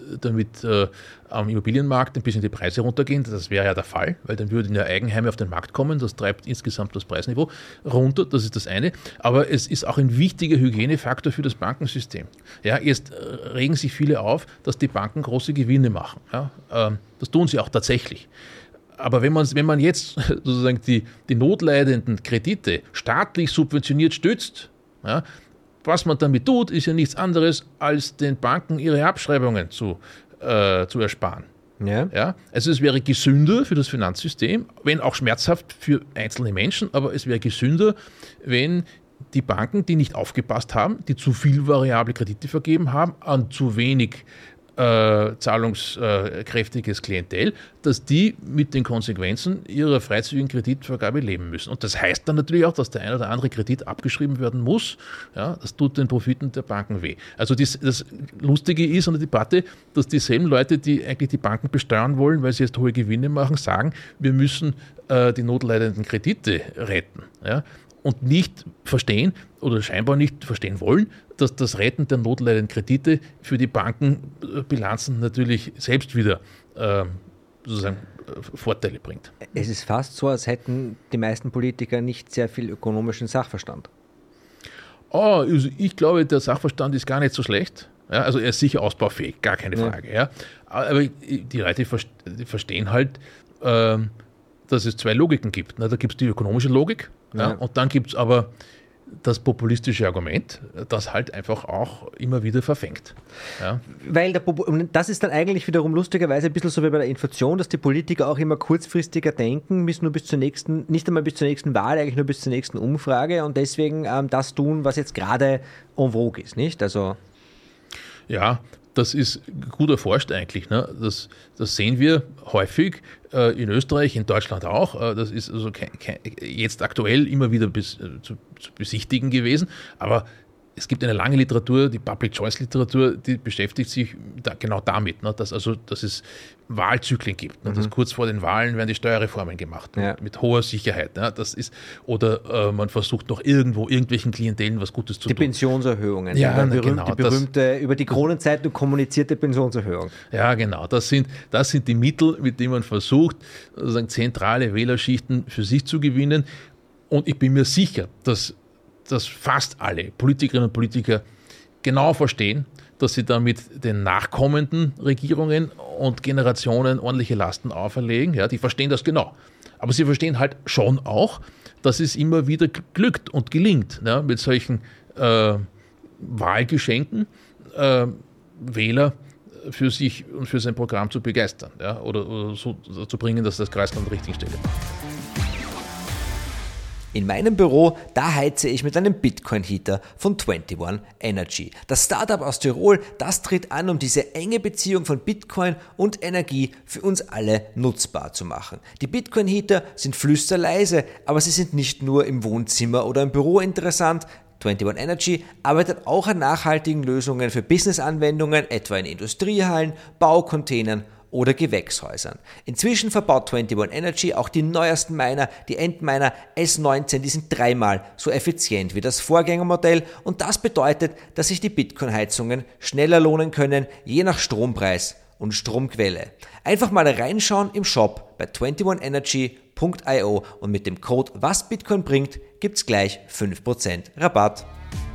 am Immobilienmarkt ein bisschen die Preise runtergehen, das wäre ja der Fall, weil dann würden ja Eigenheime auf den Markt kommen, das treibt insgesamt das Preisniveau runter, das ist das eine. Aber es ist auch ein wichtiger Hygienefaktor für das Bankensystem. Ja, jetzt regen sich viele auf, dass die Banken große Gewinne machen. Ja, das tun sie auch tatsächlich. Aber wenn man jetzt sozusagen die notleidenden Kredite staatlich subventioniert stützt, ja, was man damit tut, ist ja nichts anderes, als den Banken ihre Abschreibungen zu ersparen. Ja. Ja, also es wäre gesünder für das Finanzsystem, wenn auch schmerzhaft für einzelne Menschen, aber es wäre gesünder, wenn die Banken, die nicht aufgepasst haben, die zu viel variable Kredite vergeben haben, an zu wenig zahlungskräftiges Klientel, dass die mit den Konsequenzen ihrer freizügigen Kreditvergabe leben müssen. Und das heißt dann natürlich auch, dass der ein oder andere Kredit abgeschrieben werden muss. Ja, das tut den Profiten der Banken weh. Also das Lustige ist an der Debatte, dass dieselben Leute, die eigentlich die Banken besteuern wollen, weil sie jetzt hohe Gewinne machen, sagen, wir müssen die notleidenden Kredite retten. Ja? Und nicht verstehen oder scheinbar nicht verstehen wollen, dass das Retten der notleidenden Kredite für die Bankenbilanzen natürlich selbst wieder sozusagen Vorteile bringt. Es ist fast so, als hätten die meisten Politiker nicht sehr viel ökonomischen Sachverstand. Also ich glaube, der Sachverstand ist gar nicht so schlecht. Ja, also er ist sicher ausbaufähig, gar keine Frage. Ja. Aber die Leute verstehen halt, dass es zwei Logiken gibt. Da gibt es die ökonomische Logik, und dann gibt es aber das populistische Argument, das halt einfach auch immer wieder verfängt. Ja. Weil das ist dann eigentlich wiederum lustigerweise ein bisschen so wie bei der Inflation, dass die Politiker auch immer kurzfristiger denken, nicht einmal bis zur nächsten Wahl, eigentlich nur bis zur nächsten Umfrage und deswegen das tun, was jetzt gerade en vogue ist, nicht? Also ja, das ist gut erforscht eigentlich. Ne? Das sehen wir häufig in Österreich, in Deutschland auch. Das ist also jetzt aktuell immer wieder zu besichtigen gewesen. Aber es gibt eine lange Literatur, die Public-Choice-Literatur, die beschäftigt sich genau damit, ne? Dass es Wahlzyklen gibt. Ne? Dass kurz vor den Wahlen werden die Steuerreformen gemacht, mit hoher Sicherheit. Ne? Oder man versucht noch irgendwelchen Klientelen was Gutes zu tun. Die Pensionserhöhungen, die berühmte, über die Kronenzeitung kommunizierte Pensionserhöhung. Ja, genau. Das sind die Mittel, mit denen man versucht, sozusagen zentrale Wählerschichten für sich zu gewinnen. Und ich bin mir sicher, dass fast alle Politikerinnen und Politiker genau verstehen, dass sie damit den nachkommenden Regierungen und Generationen ordentliche Lasten auferlegen. Ja, die verstehen das genau. Aber sie verstehen halt schon auch, dass es immer wieder glückt und gelingt, ja, mit solchen Wahlgeschenken Wähler für sich und für sein Programm zu begeistern, ja, oder so zu bringen, dass das Kreuz an der richtigen Stelle macht. In meinem Büro, da heize ich mit einem Bitcoin-Heater von 21 Energy. Das Startup aus Tirol, das tritt an, um diese enge Beziehung von Bitcoin und Energie für uns alle nutzbar zu machen. Die Bitcoin-Heater sind flüsterleise, aber sie sind nicht nur im Wohnzimmer oder im Büro interessant. 21 Energy arbeitet auch an nachhaltigen Lösungen für Business-Anwendungen, etwa in Industriehallen, Baucontainern oder Gewächshäusern. Inzwischen verbaut 21 Energy auch die neuesten Miner, die Endminer S19, die sind 3-mal so effizient wie das Vorgängermodell und das bedeutet, dass sich die Bitcoin-Heizungen schneller lohnen können, je nach Strompreis und Stromquelle. Einfach mal reinschauen im Shop bei 21energy.io und mit dem Code WASBitcoin bringt gibt's gleich 5% Rabatt.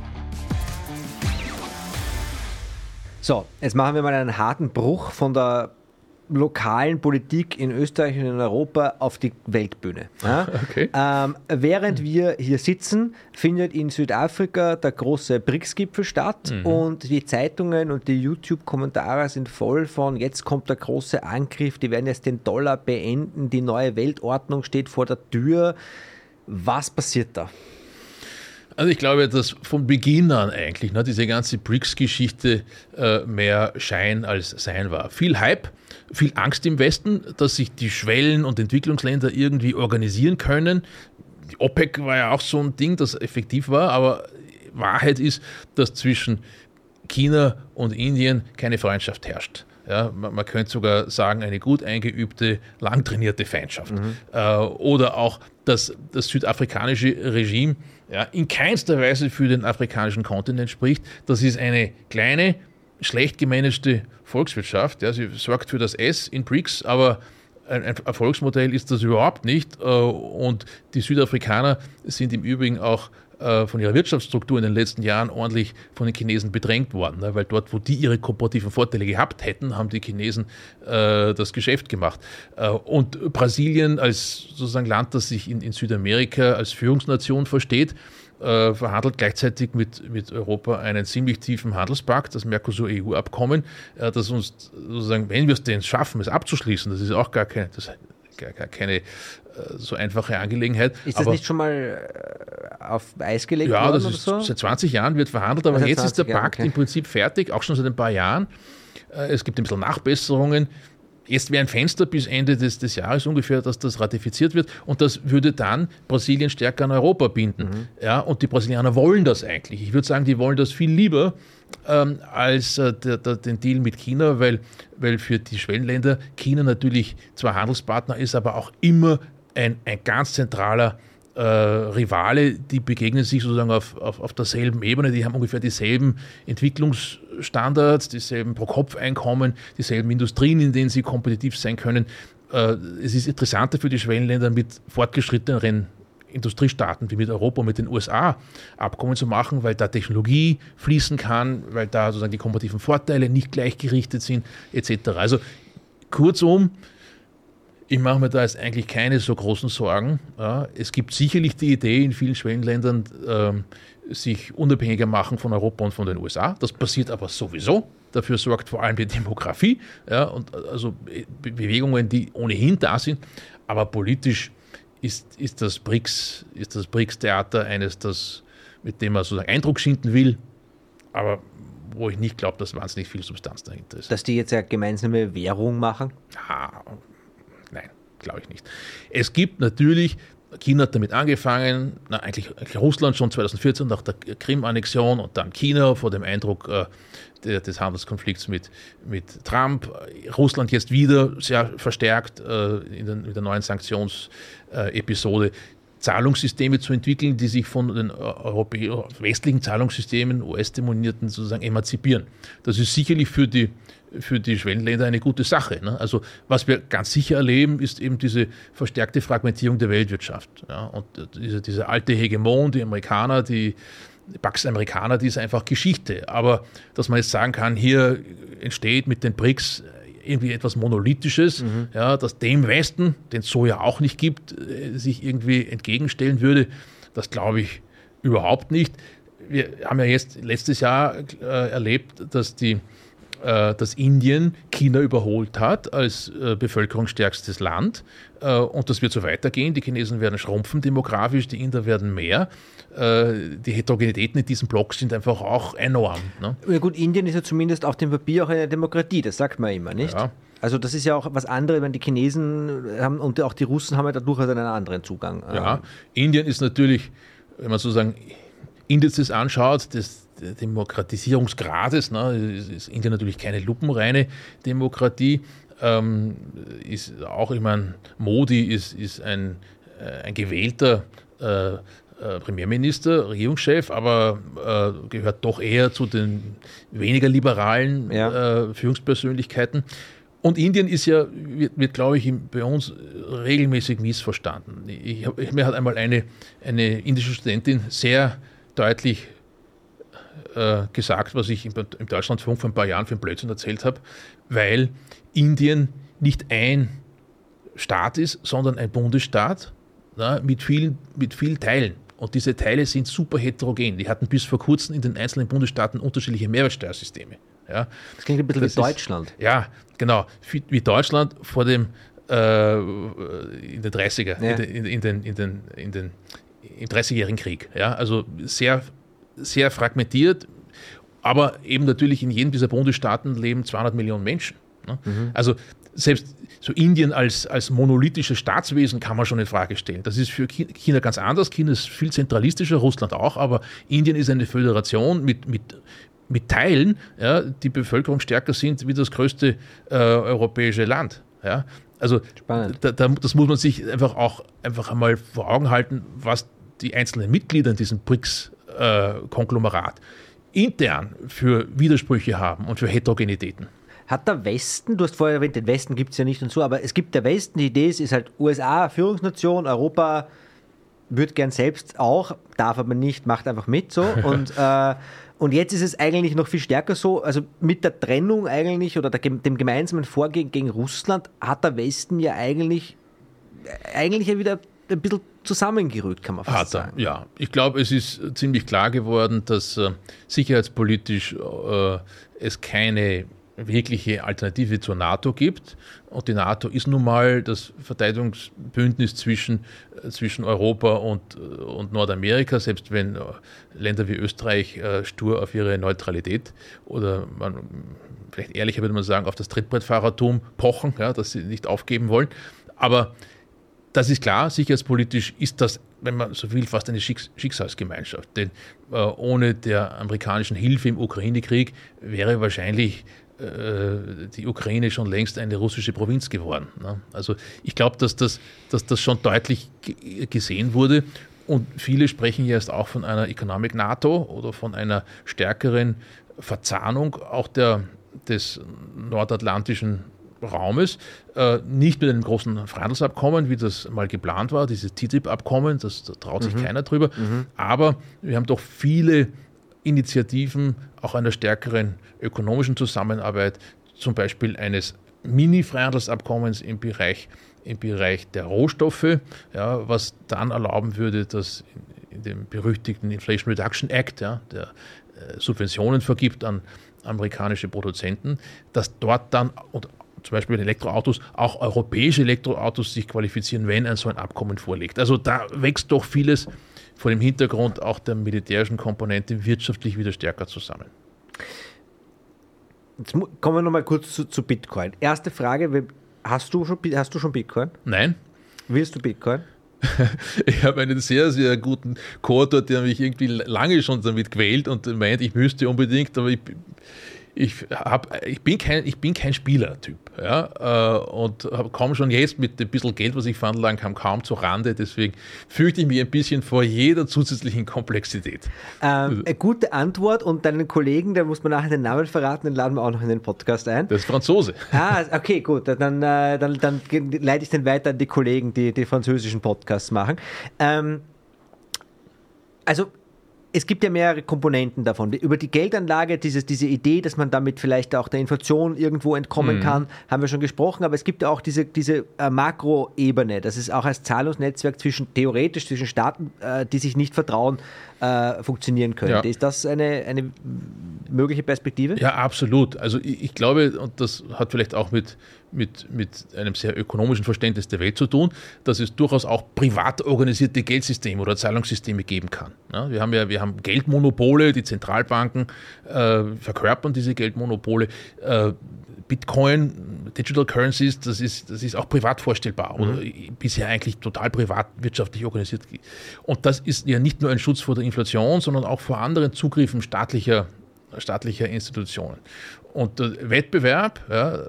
So, jetzt machen wir mal einen harten Bruch von der lokalen Politik in Österreich und in Europa auf die Weltbühne. Ja? Okay. Während wir hier sitzen, findet in Südafrika der große BRICS-Gipfel statt und die Zeitungen und die YouTube-Kommentare sind voll von jetzt kommt der große Angriff, die werden jetzt den Dollar beenden, die neue Weltordnung steht vor der Tür. Was passiert da? Also ich glaube, dass von Beginn an eigentlich diese ganze BRICS-Geschichte mehr Schein als Sein war. Viel Hype, viel Angst im Westen, dass sich die Schwellen- und Entwicklungsländer irgendwie organisieren können. Die OPEC war ja auch so ein Ding, das effektiv war, aber Wahrheit ist, dass zwischen China und Indien keine Freundschaft herrscht. Ja, man könnte sogar sagen, eine gut eingeübte, lang trainierte Feindschaft. Oder auch, dass das südafrikanische Regime in keinster Weise für den afrikanischen Kontinent spricht. Das ist eine kleine, schlecht gemanagte Volkswirtschaft. Ja, sie sorgt für das S in BRICS, aber ein Erfolgsmodell ist das überhaupt nicht. Und die Südafrikaner sind im Übrigen auch von ihrer Wirtschaftsstruktur in den letzten Jahren ordentlich von den Chinesen bedrängt worden, weil dort, wo die ihre kooperativen Vorteile gehabt hätten, haben die Chinesen das Geschäft gemacht. Und Brasilien als sozusagen Land, das sich in Südamerika als Führungsnation versteht, verhandelt gleichzeitig mit Europa einen ziemlich tiefen Handelspakt, das Mercosur-EU-Abkommen, das uns sozusagen, wenn wir es denn schaffen, es abzuschließen, das ist auch gar keine so einfache Angelegenheit. Ist das nicht schon mal auf Eis gelegt worden worden oder so? Seit 20 Jahren wird verhandelt, aber jetzt ist der Pakt im Prinzip fertig, auch schon seit ein paar Jahren. Es gibt ein bisschen Nachbesserungen. Jetzt wäre ein Fenster bis Ende des Jahres ungefähr, dass das ratifiziert wird und das würde dann Brasilien stärker an Europa binden. Ja, und die Brasilianer wollen das eigentlich. Ich würde sagen, die wollen das viel lieber als den Deal mit China, weil für die Schwellenländer China natürlich zwar Handelspartner ist, aber auch immer ein ganz zentraler Rivale, die begegnen sich sozusagen auf derselben Ebene, die haben ungefähr dieselben Entwicklungsstandards, dieselben Pro-Kopf-Einkommen, dieselben Industrien, in denen sie kompetitiv sein können. Es ist interessanter für die Schwellenländer mit fortgeschritteneren Industriestaaten wie mit Europa und mit den USA Abkommen zu machen, weil da Technologie fließen kann, weil da sozusagen die kompetitiven Vorteile nicht gleichgerichtet sind, etc. Also kurzum, ich mache mir da jetzt eigentlich keine so großen Sorgen. Ja, es gibt sicherlich die Idee in vielen Schwellenländern, sich unabhängiger machen von Europa und von den USA. Das passiert aber sowieso. Dafür sorgt vor allem die Demografie. Ja, und also Bewegungen, die ohnehin da sind. Aber politisch ist das BRICS-Theater eines, mit dem man sozusagen Eindruck schinden will. Aber wo ich nicht glaube, dass wahnsinnig viel Substanz dahinter ist. Dass die jetzt eine gemeinsame Währung machen? Nein, glaube ich nicht. Es gibt natürlich, China hat damit angefangen, eigentlich Russland schon 2014 nach der Krim-Annexion und dann China vor dem Eindruck des Handelskonflikts mit Trump. Russland jetzt wieder sehr verstärkt in der neuen Sanktionsepisode. Zahlungssysteme zu entwickeln, die sich von den westlichen Zahlungssystemen, US-dominierten, sozusagen emanzipieren. Das ist sicherlich für die Schwellenländer eine gute Sache. Ne? Also was wir ganz sicher erleben, ist eben diese verstärkte Fragmentierung der Weltwirtschaft. Ja? Und diese alte Hegemon, die Pax Americana, die ist einfach Geschichte. Aber dass man jetzt sagen kann, hier entsteht mit den BRICS irgendwie etwas Monolithisches, ja, das dem Westen, den es so ja auch nicht gibt, sich irgendwie entgegenstellen würde, das glaube ich überhaupt nicht. Wir haben ja jetzt letztes Jahr erlebt, dass Indien China überholt hat als bevölkerungsstärkstes Land und das wird so weitergehen. Die Chinesen werden schrumpfen demografisch, die Inder werden mehr. Die Heterogenitäten in diesem Block sind einfach auch enorm. Ne? Ja gut, Indien ist ja zumindest auf dem Papier auch eine Demokratie, das sagt man immer, nicht? Ja. Also das ist ja auch was anderes, wenn die Chinesen haben und auch die Russen haben ja da durchaus einen anderen Zugang. Ja, Indien ist natürlich, wenn man sozusagen Indizes anschaut, des Demokratisierungsgrades, ne, ist Indien natürlich keine lupenreine Demokratie. Ist auch, ich meine, Modi ist ein gewählter Premierminister, Regierungschef, aber gehört doch eher zu den weniger liberalen Führungspersönlichkeiten. Und Indien wird glaube ich, bei uns regelmäßig missverstanden. Mir hat einmal eine indische Studentin sehr deutlich gesagt, was ich im Deutschlandfunk vor ein paar Jahren für einen Blödsinn erzählt habe, weil Indien nicht ein Staat ist, sondern ein Bundesstaat, na, mit vielen Teilen. Und diese Teile sind super heterogen. Die hatten bis vor kurzem in den einzelnen Bundesstaaten unterschiedliche Mehrwertsteuersysteme. Ja. Das klingt ein bisschen wie Deutschland. Ja, genau. Wie Deutschland vor dem in den 30er, ja. Im 30-jährigen Krieg. Ja. Also sehr, sehr fragmentiert, aber eben natürlich in jedem dieser Bundesstaaten leben 200 Millionen Menschen. Ne? Also selbst so Indien als monolithisches Staatswesen kann man schon in Frage stellen. Das ist für China ganz anders. China ist viel zentralistischer, Russland auch, aber Indien ist eine Föderation mit Teilen, ja, die bevölkerungsstärker sind wie das größte europäische Land. Ja. Also das muss man sich einfach einmal vor Augen halten, was die einzelnen Mitglieder in diesem BRICS-Konglomerat intern für Widersprüche haben und für Heterogenitäten. Hat der Westen, du hast vorher erwähnt, den Westen gibt es ja nicht und so, aber es gibt der Westen, die Idee ist halt USA, Führungsnation, Europa würde gern selbst auch, darf aber nicht, macht einfach mit so und jetzt ist es eigentlich noch viel stärker so, also mit der Trennung eigentlich oder dem gemeinsamen Vorgehen gegen Russland hat der Westen ja eigentlich ja wieder ein bisschen zusammengerückt, kann man fast sagen. Ja, ich glaube, es ist ziemlich klar geworden, dass sicherheitspolitisch es keine wirkliche Alternative zur NATO gibt. Und die NATO ist nun mal das Verteidigungsbündnis zwischen Europa und Nordamerika, selbst wenn Länder wie Österreich stur auf ihre Neutralität oder vielleicht ehrlicher würde man sagen, auf das Trittbrettfahrertum pochen, ja, dass sie nicht aufgeben wollen. Aber das ist klar, sicherheitspolitisch ist das, wenn man so will, fast eine Schicksalsgemeinschaft. Denn ohne der amerikanischen Hilfe im Ukraine-Krieg wäre wahrscheinlich die Ukraine schon längst eine russische Provinz geworden. Ne? Also ich glaube, dass das schon deutlich gesehen wurde. Und viele sprechen jetzt auch von einer Economic NATO oder von einer stärkeren Verzahnung auch des nordatlantischen Raumes, nicht mit einem großen Freihandelsabkommen, wie das mal geplant war, dieses TTIP-Abkommen, da traut sich keiner drüber, aber wir haben doch viele Initiativen auch einer stärkeren ökonomischen Zusammenarbeit, zum Beispiel eines Mini-Freihandelsabkommens im Bereich der Rohstoffe, ja, was dann erlauben würde, dass in dem berüchtigten Inflation Reduction Act, ja, der Subventionen vergibt an amerikanische Produzenten, dass dort dann, und zum Beispiel bei Elektroautos, auch europäische Elektroautos sich qualifizieren, wenn so ein Abkommen vorliegt. Also da wächst doch vieles vor dem Hintergrund auch der militärischen Komponente wirtschaftlich wieder stärker zusammen. Jetzt kommen wir nochmal kurz zu Bitcoin. Erste Frage, hast du schon Bitcoin? Nein. Willst du Bitcoin? Ich habe einen sehr, sehr guten Co-Autor, der mich irgendwie lange schon damit quält und meint, ich müsste unbedingt, aber ich bin kein Spielertyp, ja, und komme schon jetzt mit dem bisschen Geld, was ich veranlagen kann, kaum zur Rande. Deswegen fürchte ich mich ein bisschen vor jeder zusätzlichen Komplexität. Eine gute Antwort, und deinen Kollegen, da muss man nachher den Namen verraten, den laden wir auch noch in den Podcast ein. Das ist Franzose. Okay, gut, dann leite ich den weiter an die Kollegen, die französischen Podcasts machen. Also es gibt ja mehrere Komponenten davon. Über die Geldanlage, diese Idee, dass man damit vielleicht auch der Inflation irgendwo entkommen kann, haben wir schon gesprochen, aber es gibt ja auch diese Makroebene, dass es auch als Zahlungsnetzwerk theoretisch zwischen Staaten, die sich nicht vertrauen, funktionieren könnte. Ja. Ist das eine mögliche Perspektive? Ja, absolut. Also ich glaube, und das hat vielleicht auch mit einem sehr ökonomischen Verständnis der Welt zu tun, dass es durchaus auch privat organisierte Geldsysteme oder Zahlungssysteme geben kann. Ja, wir haben Geldmonopole, die Zentralbanken verkörpern diese Geldmonopole. Bitcoin, Digital Currencies, das ist auch privat vorstellbar oder bisher eigentlich total privat wirtschaftlich organisiert. Und das ist ja nicht nur ein Schutz vor der Inflation, sondern auch vor anderen Zugriffen staatlicher Institutionen. Und der Wettbewerb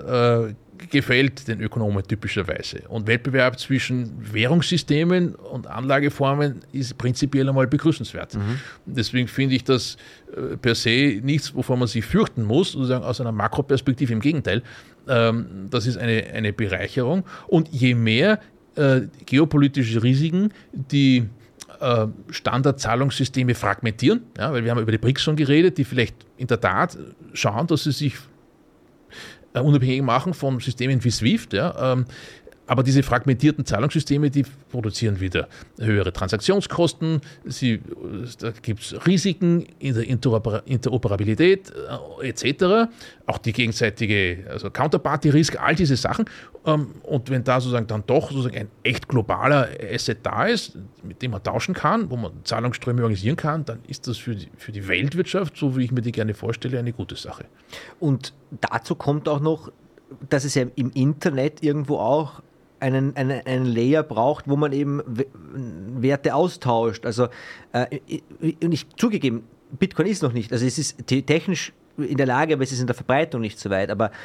gefällt den Ökonomen typischerweise. Und Wettbewerb zwischen Währungssystemen und Anlageformen ist prinzipiell einmal begrüßenswert. Deswegen finde ich das per se nichts, wovon man sich fürchten muss, sozusagen aus einer Makroperspektive. Im Gegenteil, das ist eine Bereicherung. Und je mehr geopolitische Risiken die Standardzahlungssysteme fragmentieren, ja, weil wir haben über die BRICS schon geredet, die vielleicht in der Tat schauen, dass sie sich unabhängig machen von Systemen wie SWIFT, ja, aber diese fragmentierten Zahlungssysteme, die produzieren wieder höhere Transaktionskosten, da gibt es Risiken in der Interoperabilität etc., auch die gegenseitige, also Counterparty-Risk, all diese Sachen. Und wenn da sozusagen dann doch sozusagen ein echt globaler Asset da ist, mit dem man tauschen kann, wo man Zahlungsströme organisieren kann, dann ist das für die Weltwirtschaft, so wie ich mir die gerne vorstelle, eine gute Sache. Und dazu kommt auch noch, dass es ja im Internet irgendwo auch einen Layer braucht, wo man eben Werte austauscht. Also, und ich zugegeben, Bitcoin ist noch nicht, also es ist technisch in der Lage, aber es ist in der Verbreitung nicht so weit, aber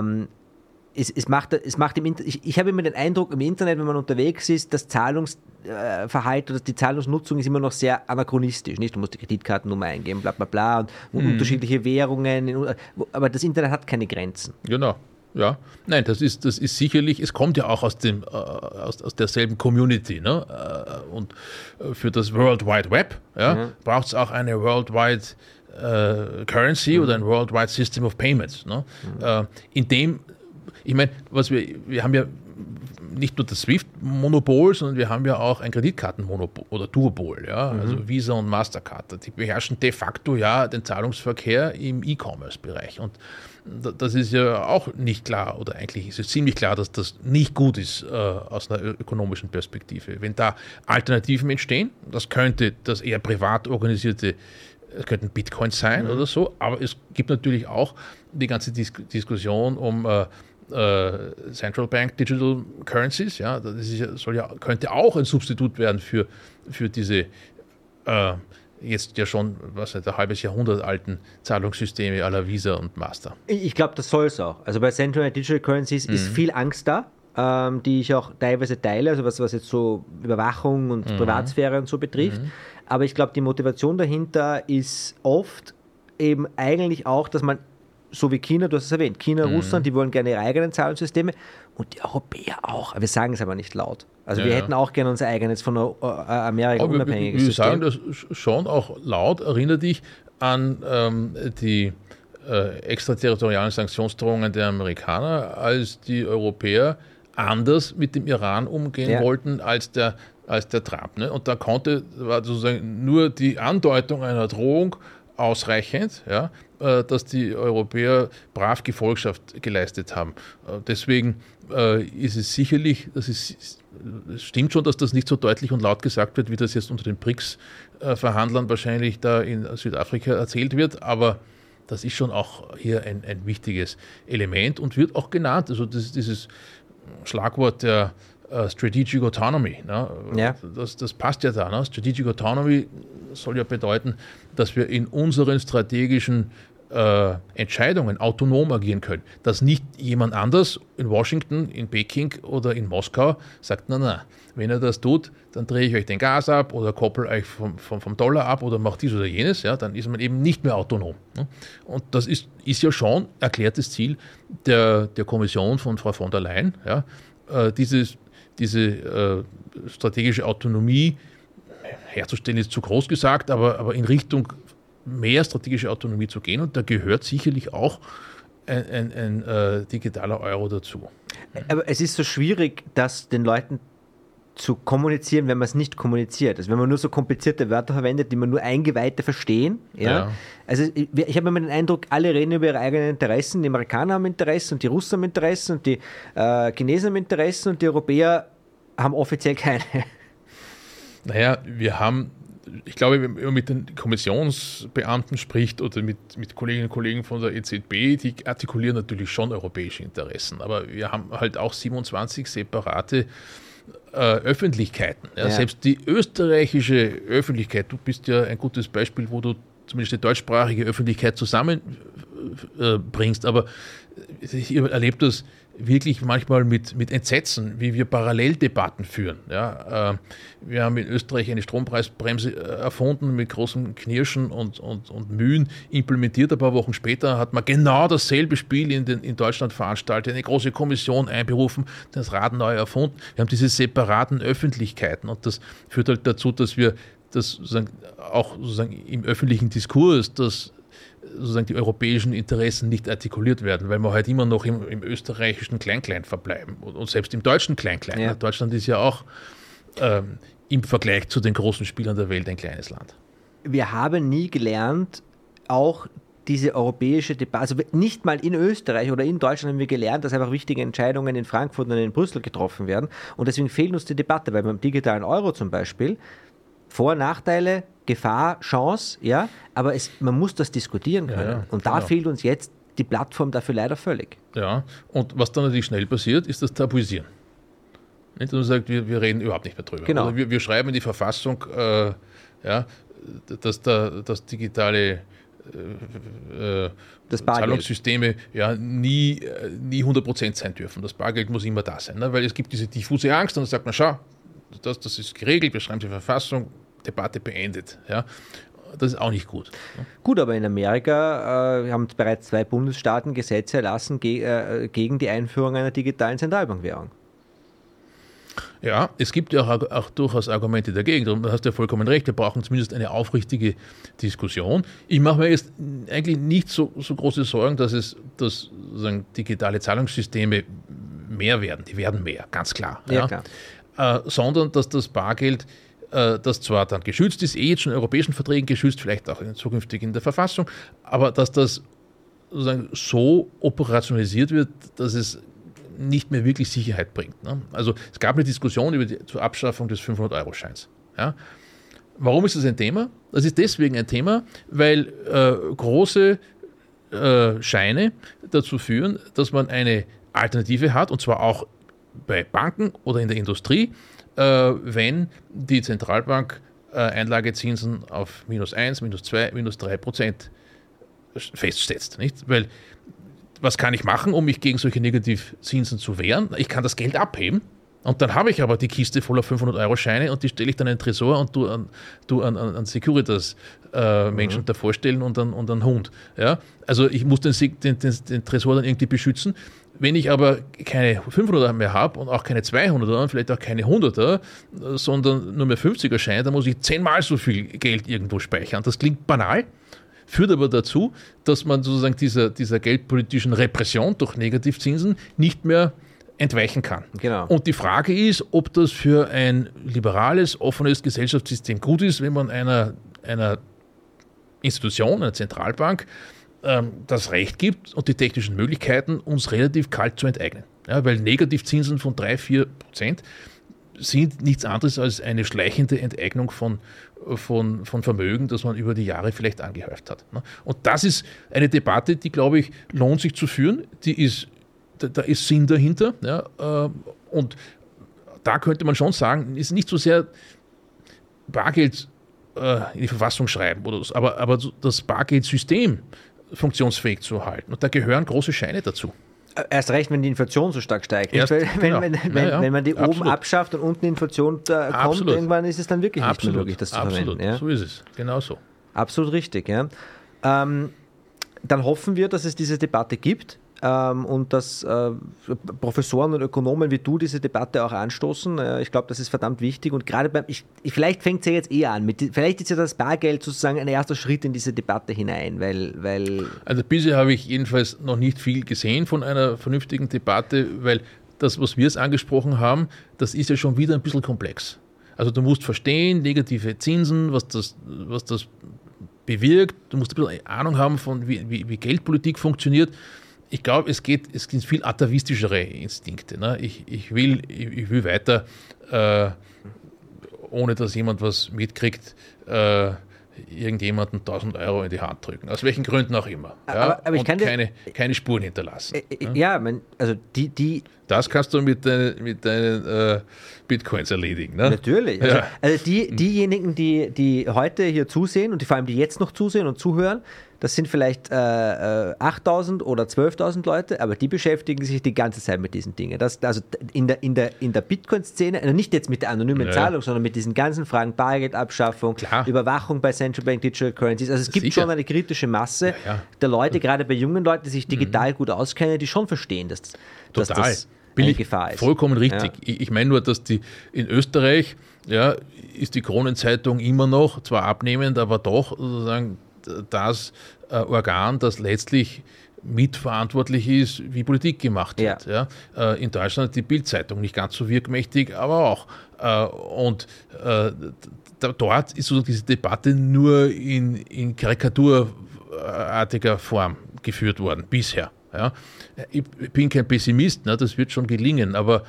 es macht ich habe immer den Eindruck, im Internet, wenn man unterwegs ist, das Zahlungsverhalten oder die Zahlungsnutzung ist immer noch sehr anachronistisch. Nicht? Du musst die Kreditkartennummer eingeben, bla bla bla, und unterschiedliche Währungen, aber das Internet hat keine Grenzen. Genau. Ja, nein, das ist sicherlich, es kommt ja auch aus derselben Community, ne? Und für das World Wide Web braucht es auch eine Worldwide Currency oder ein Worldwide System of Payments, ne? In dem ich meine, wir haben ja nicht nur das SWIFT-Monopol, sondern wir haben ja auch ein Kreditkartenmonopol oder Duopol, ja, also Visa und Mastercard. Die beherrschen de facto ja den Zahlungsverkehr im E-Commerce-Bereich. Und das ist ja auch nicht klar, oder eigentlich ist es ziemlich klar, dass das nicht gut ist aus einer ökonomischen Perspektive. Wenn da Alternativen entstehen, das könnte das eher privat organisierte, es könnten Bitcoins sein oder so, aber es gibt natürlich auch die ganze Diskussion um Central Bank Digital Currencies, ja, das ist könnte auch ein Substitut werden für diese jetzt ja schon ein halbes Jahrhundert alten Zahlungssysteme à la Visa und Master. Ich glaube, das soll es auch. Also bei Central Bank Digital Currencies ist viel Angst da, die ich auch teilweise teile, also was jetzt so Überwachung und Privatsphäre und so betrifft. Aber ich glaube, die Motivation dahinter ist oft eben eigentlich auch, dass man, so wie China, du hast es erwähnt, China, Russland, die wollen gerne ihre eigenen Zahlungssysteme und die Europäer auch. Wir sagen es aber nicht laut. Also wir hätten auch gerne unser eigenes von Amerika unabhängiges System. Wir sagen das schon auch laut. Erinnere dich an die extraterritorialen Sanktionsdrohungen der Amerikaner, als die Europäer anders mit dem Iran umgehen wollten als der Trump. Ne? Und da war sozusagen nur die Andeutung einer Drohung ausreichend, ja, dass die Europäer brav Gefolgschaft geleistet haben. Deswegen ist es sicherlich, es stimmt schon, dass das nicht so deutlich und laut gesagt wird, wie das jetzt unter den BRICS-Verhandlern wahrscheinlich da in Südafrika erzählt wird, aber das ist schon auch hier ein wichtiges Element und wird auch genannt. Also dieses Schlagwort der Strategic Autonomy, ne? Ja. Das passt ja da. Ne? Strategic Autonomy soll ja bedeuten, dass wir in unseren strategischen Entscheidungen autonom agieren können. Dass nicht jemand anders in Washington, in Peking oder in Moskau sagt, na, wenn er das tut, dann drehe ich euch den Gas ab oder koppel euch vom Dollar ab oder macht dies oder jenes, ja, dann ist man eben nicht mehr autonom. Ne? Und das ist ja schon erklärtes Ziel der Kommission von Frau von der Leyen, ja, diese strategische Autonomie herzustellen, ist zu groß gesagt, aber in Richtung mehr strategische Autonomie zu gehen. Und da gehört sicherlich auch ein digitaler Euro dazu. Aber es ist so schwierig, das den Leuten zu kommunizieren, wenn man es nicht kommuniziert. Also wenn man nur so komplizierte Wörter verwendet, die man nur Eingeweihte verstehen. Ja? Also ich habe immer den Eindruck, alle reden über ihre eigenen Interessen. Die Amerikaner haben Interessen und die Russen haben Interessen und die Chinesen haben Interessen und die Europäer haben offiziell keine. Naja, ich glaube, wenn man mit den Kommissionsbeamten spricht oder mit Kolleginnen und Kollegen von der EZB, die artikulieren natürlich schon europäische Interessen. Aber wir haben halt auch 27 separate Öffentlichkeiten. Ja? Selbst die österreichische Öffentlichkeit, du bist ja ein gutes Beispiel, wo du zumindest die deutschsprachige Öffentlichkeit zusammenbringst, aber ich erlebe das wirklich manchmal mit Entsetzen, wie wir Paralleldebatten führen. Ja, wir haben in Österreich eine Strompreisbremse erfunden mit großem Knirschen und Mühen implementiert. Ein paar Wochen später hat man genau dasselbe Spiel in Deutschland veranstaltet, eine große Kommission einberufen, das Rad neu erfunden. Wir haben diese separaten Öffentlichkeiten und das führt halt dazu, dass wir das sozusagen im öffentlichen Diskurs, dass sozusagen die europäischen Interessen nicht artikuliert werden, weil wir halt immer noch im österreichischen Klein-Klein verbleiben und selbst im deutschen Klein-Klein. Ja. Deutschland ist ja auch im Vergleich zu den großen Spielern der Welt ein kleines Land. Wir haben nie gelernt, auch diese europäische Debatte, also nicht mal in Österreich oder in Deutschland haben wir gelernt, dass einfach wichtige Entscheidungen in Frankfurt und in Brüssel getroffen werden und deswegen fehlt uns die Debatte, weil beim digitalen Euro zum Beispiel Vor- und Nachteile, Gefahr, Chance, ja, aber man muss das diskutieren können. Ja, und da fehlt uns jetzt die Plattform dafür leider völlig. Ja, und was dann natürlich schnell passiert, ist das Tabuisieren. Nicht? Und man sagt, wir reden überhaupt nicht mehr drüber. Genau. Oder wir schreiben in die Verfassung, dass das digitale Zahlungssysteme nie 100% sein dürfen. Das Bargeld muss immer da sein, ne? Weil es gibt diese diffuse Angst und dann sagt man, schau, das ist geregelt, wir schreiben die Verfassung, Debatte beendet. Ja. Das ist auch nicht gut. Gut, aber in Amerika haben bereits 2 Bundesstaaten Gesetze erlassen gegen die Einführung einer digitalen Zentralbankwährung. Ja, es gibt ja auch durchaus Argumente dagegen. Du hast ja vollkommen recht, wir brauchen zumindest eine aufrichtige Diskussion. Ich mache mir jetzt eigentlich nicht so große Sorgen, dass sozusagen digitale Zahlungssysteme mehr werden. Die werden mehr, ganz klar. Ja, klar. Sondern dass das Bargeld, das zwar dann geschützt ist, jetzt schon in europäischen Verträgen geschützt, vielleicht auch zukünftig in der Verfassung, aber dass das sozusagen so operationalisiert wird, dass es nicht mehr wirklich Sicherheit bringt. Ne? Also es gab eine Diskussion über die zur Abschaffung des 500-Euro-Scheins. Ja? Warum ist das ein Thema? Das ist deswegen ein Thema, weil große Scheine dazu führen, dass man eine Alternative hat, und zwar auch bei Banken oder in der Industrie, wenn die Zentralbank Einlagezinsen auf -1, -2, -3% festsetzt. Nicht? Weil was kann ich machen, um mich gegen solche Negativzinsen zu wehren? Ich kann das Geld abheben und dann habe ich aber die Kiste voller 500-Euro-Scheine und die stelle ich dann in den Tresor und du an Securitas-Menschen davor stellen und einen Hund. Ja? Also ich muss den Tresor dann irgendwie beschützen. Wenn ich aber keine 500er mehr habe und auch keine 200er und vielleicht auch keine 100er, sondern nur mehr 50er-Scheine, dann muss ich 10-mal so viel Geld irgendwo speichern. Das klingt banal, führt aber dazu, dass man sozusagen dieser geldpolitischen Repression durch Negativzinsen nicht mehr entweichen kann. Genau. Und die Frage ist, ob das für ein liberales, offenes Gesellschaftssystem gut ist, wenn man einer Institution, einer Zentralbank, das Recht gibt und die technischen Möglichkeiten, uns relativ kalt zu enteignen. Ja, weil Negativzinsen von 3-4% sind nichts anderes als eine schleichende Enteignung von Vermögen, das man über die Jahre vielleicht angehäuft hat. Und das ist eine Debatte, die, glaube ich, lohnt sich zu führen. Da ist Sinn dahinter. Ja, und da könnte man schon sagen, ist nicht so sehr Bargeld in die Verfassung schreiben, aber das Bargeldsystem funktionsfähig zu halten. Und da gehören große Scheine dazu. Erst recht, wenn die Inflation so stark steigt. Wenn man die oben abschafft und unten die Inflation kommt, irgendwann ist es dann wirklich nicht mehr möglich, das zu verwenden. Ja? So ist es, genau so. Absolut richtig, ja. Dann hoffen wir, dass es diese Debatte gibt und dass Professoren und Ökonomen wie du diese Debatte auch anstoßen. Ich glaube, das ist verdammt wichtig und gerade vielleicht fängt es ja jetzt eher an. Vielleicht ist ja das Bargeld sozusagen ein erster Schritt in diese Debatte hinein, weil also bisher habe ich jedenfalls noch nicht viel gesehen von einer vernünftigen Debatte, weil das, was wir jetzt angesprochen haben, das ist ja schon wieder ein bisschen komplex. Also du musst verstehen, negative Zinsen, was das bewirkt, du musst ein bisschen Ahnung haben von wie Geldpolitik funktioniert. Ich glaube, es sind viel atavistischere Instinkte. Ne? Ich will weiter, ohne dass jemand was mitkriegt, irgendjemanden 1.000 Euro in die Hand drücken. Aus welchen Gründen auch immer. Ja? Aber ich kann keine Spuren hinterlassen. Das kannst du mit deinen Bitcoins erledigen. Ne? Natürlich. Also diejenigen, die heute hier zusehen und vor allem die jetzt noch zusehen und zuhören, das sind vielleicht 8.000 oder 12.000 Leute, aber die beschäftigen sich die ganze Zeit mit diesen Dingen. Also in der Bitcoin-Szene, also nicht jetzt mit der anonymen Zahlung, sondern mit diesen ganzen Fragen Bargeldabschaffung, Überwachung bei Central Bank Digital Currencies. Also es gibt schon eine kritische Masse der Leute, gerade bei jungen Leuten, die sich digital gut auskennen, die schon verstehen, dass das eine Gefahr ist. Vollkommen richtig. Ja. Ich meine nur, dass in Österreich ist die Kronenzeitung immer noch, zwar abnehmend, aber doch sozusagen das Organ, das letztlich mitverantwortlich ist, wie Politik gemacht wird. Ja. In Deutschland die Bild-Zeitung nicht ganz so wirkmächtig, aber auch. Dort ist sozusagen diese Debatte nur in karikaturartiger Form geführt worden, bisher. Ja. Ich bin kein Pessimist, ne, das wird schon gelingen, aber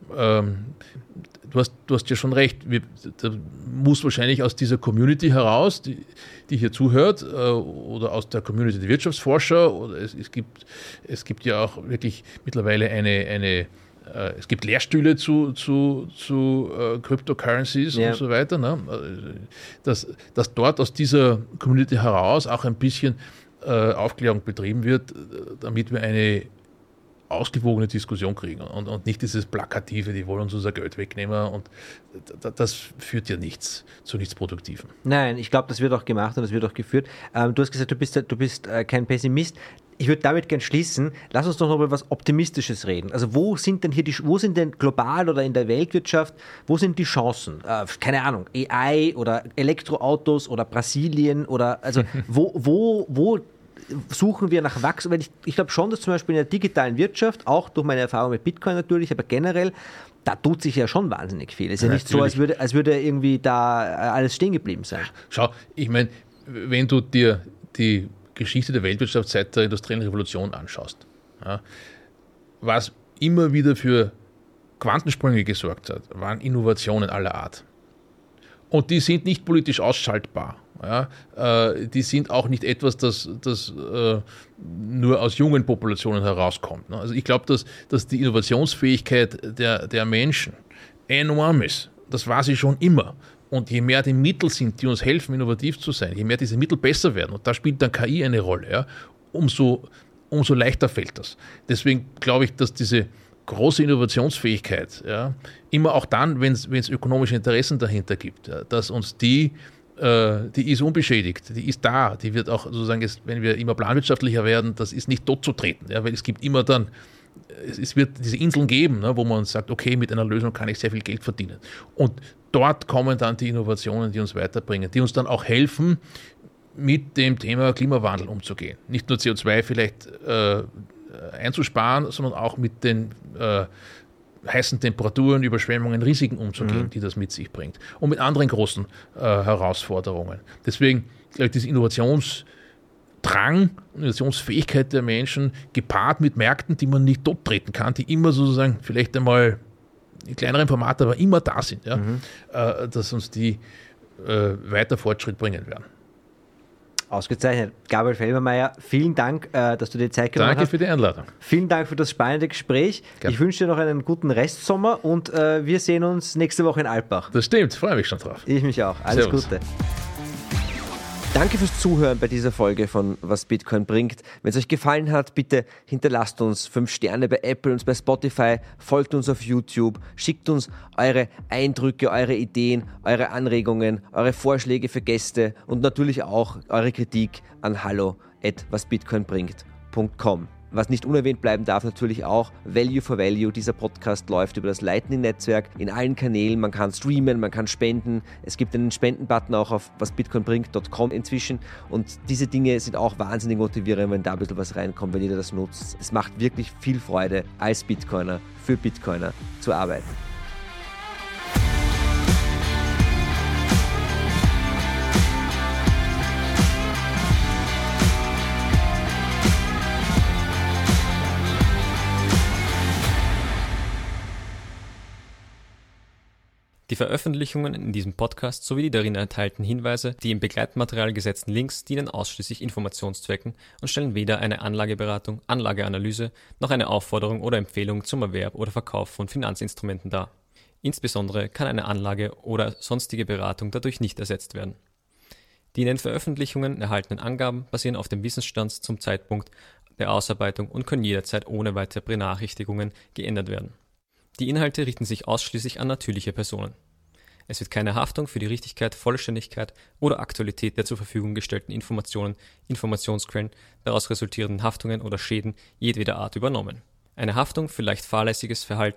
du hast ja schon recht, da muss wahrscheinlich aus dieser Community heraus, die hier zuhört, oder aus der Community der Wirtschaftsforscher, oder es gibt ja auch wirklich mittlerweile es gibt Lehrstühle zu Cryptocurrencies und so weiter, ne? Dass dort aus dieser Community heraus auch ein bisschen Aufklärung betrieben wird, damit wir eine ausgewogene Diskussion kriegen und nicht dieses Plakative, die wollen uns unser Geld wegnehmen und das führt ja zu nichts Produktivem. Nein, ich glaube, das wird auch gemacht und das wird auch geführt. Du hast gesagt, du bist kein Pessimist. Ich würde damit gern schließen. Lass uns doch noch über was Optimistisches reden. Also wo sind denn global oder in der Weltwirtschaft, wo sind die Chancen? Keine Ahnung, AI oder Elektroautos oder Brasilien oder also wo suchen wir nach Wachstum? Weil ich glaube schon, dass zum Beispiel in der digitalen Wirtschaft, auch durch meine Erfahrung mit Bitcoin natürlich, aber generell, da tut sich ja schon wahnsinnig viel. Es ist ja nicht so, als würde irgendwie da alles stehen geblieben sein. Schau, ich meine, wenn du dir die Geschichte der Weltwirtschaft seit der industriellen Revolution anschaust, ja, was immer wieder für Quantensprünge gesorgt hat, waren Innovationen aller Art. Und die sind nicht politisch ausschaltbar. Ja, die sind auch nicht etwas, das nur aus jungen Populationen herauskommt. Ne? Also ich glaube, dass die Innovationsfähigkeit der Menschen enorm ist. Das war sie schon immer. Und je mehr die Mittel sind, die uns helfen, innovativ zu sein, je mehr diese Mittel besser werden, und da spielt dann KI eine Rolle, ja, umso leichter fällt das. Deswegen glaube ich, dass diese große Innovationsfähigkeit, ja, immer auch dann, wenn es ökonomische Interessen dahinter gibt, ja, dass uns die ist unbeschädigt, die ist da, die wird auch sozusagen, wenn wir immer planwirtschaftlicher werden, das ist nicht totzutreten, ja, weil es gibt immer dann, es wird diese Inseln geben, ne, wo man sagt, okay, mit einer Lösung kann ich sehr viel Geld verdienen. Und dort kommen dann die Innovationen, die uns weiterbringen, die uns dann auch helfen, mit dem Thema Klimawandel umzugehen. Nicht nur CO2 vielleicht einzusparen, sondern auch mit den heißen Temperaturen, Überschwemmungen, Risiken umzugehen, die das mit sich bringt. Und mit anderen großen Herausforderungen. Deswegen, glaube ich, diese Innovationsdrang, Innovationsfähigkeit der Menschen, gepaart mit Märkten, die man nicht tottreten kann, die immer sozusagen vielleicht einmal in kleineren Format, aber immer da sind, ja, dass uns die weiter Fortschritt bringen werden. Ausgezeichnet. Gabriel Felbermayr, vielen Dank, dass du dir Zeit genommen hast. Danke für die Einladung. Vielen Dank für das spannende Gespräch. Gerne. Ich wünsche dir noch einen guten Restsommer und wir sehen uns nächste Woche in Alpbach. Das stimmt, freue mich schon drauf. Ich mich auch. Alles Servus. Gute. Danke fürs Zuhören bei dieser Folge von Was Bitcoin bringt. Wenn es euch gefallen hat, bitte hinterlasst uns 5 Sterne bei Apple und bei Spotify, folgt uns auf YouTube, schickt uns eure Eindrücke, eure Ideen, eure Anregungen, eure Vorschläge für Gäste und natürlich auch eure Kritik an hallo@wasbitcoinbringt.com. Was nicht unerwähnt bleiben darf, natürlich auch Value for Value. Dieser Podcast läuft über das Lightning-Netzwerk in allen Kanälen. Man kann streamen, man kann spenden. Es gibt einen Spenden-Button auch auf wasbitcoinbringt.com inzwischen. Und diese Dinge sind auch wahnsinnig motivierend, wenn da ein bisschen was reinkommt, wenn ihr das nutzt. Es macht wirklich viel Freude, als Bitcoiner für Bitcoiner zu arbeiten. Die Veröffentlichungen in diesem Podcast sowie die darin enthaltenen Hinweise, die im Begleitmaterial gesetzten Links dienen ausschließlich Informationszwecken und stellen weder eine Anlageberatung, Anlageanalyse noch eine Aufforderung oder Empfehlung zum Erwerb oder Verkauf von Finanzinstrumenten dar. Insbesondere kann eine Anlage oder sonstige Beratung dadurch nicht ersetzt werden. Die in den Veröffentlichungen erhaltenen Angaben basieren auf dem Wissensstand zum Zeitpunkt der Ausarbeitung und können jederzeit ohne weitere Benachrichtigungen geändert werden. Die Inhalte richten sich ausschließlich an natürliche Personen. Es wird keine Haftung für die Richtigkeit, Vollständigkeit oder Aktualität der zur Verfügung gestellten Informationen, Informationsquellen, daraus resultierenden Haftungen oder Schäden jedweder Art übernommen. Eine Haftung für leicht fahrlässiges Verhalten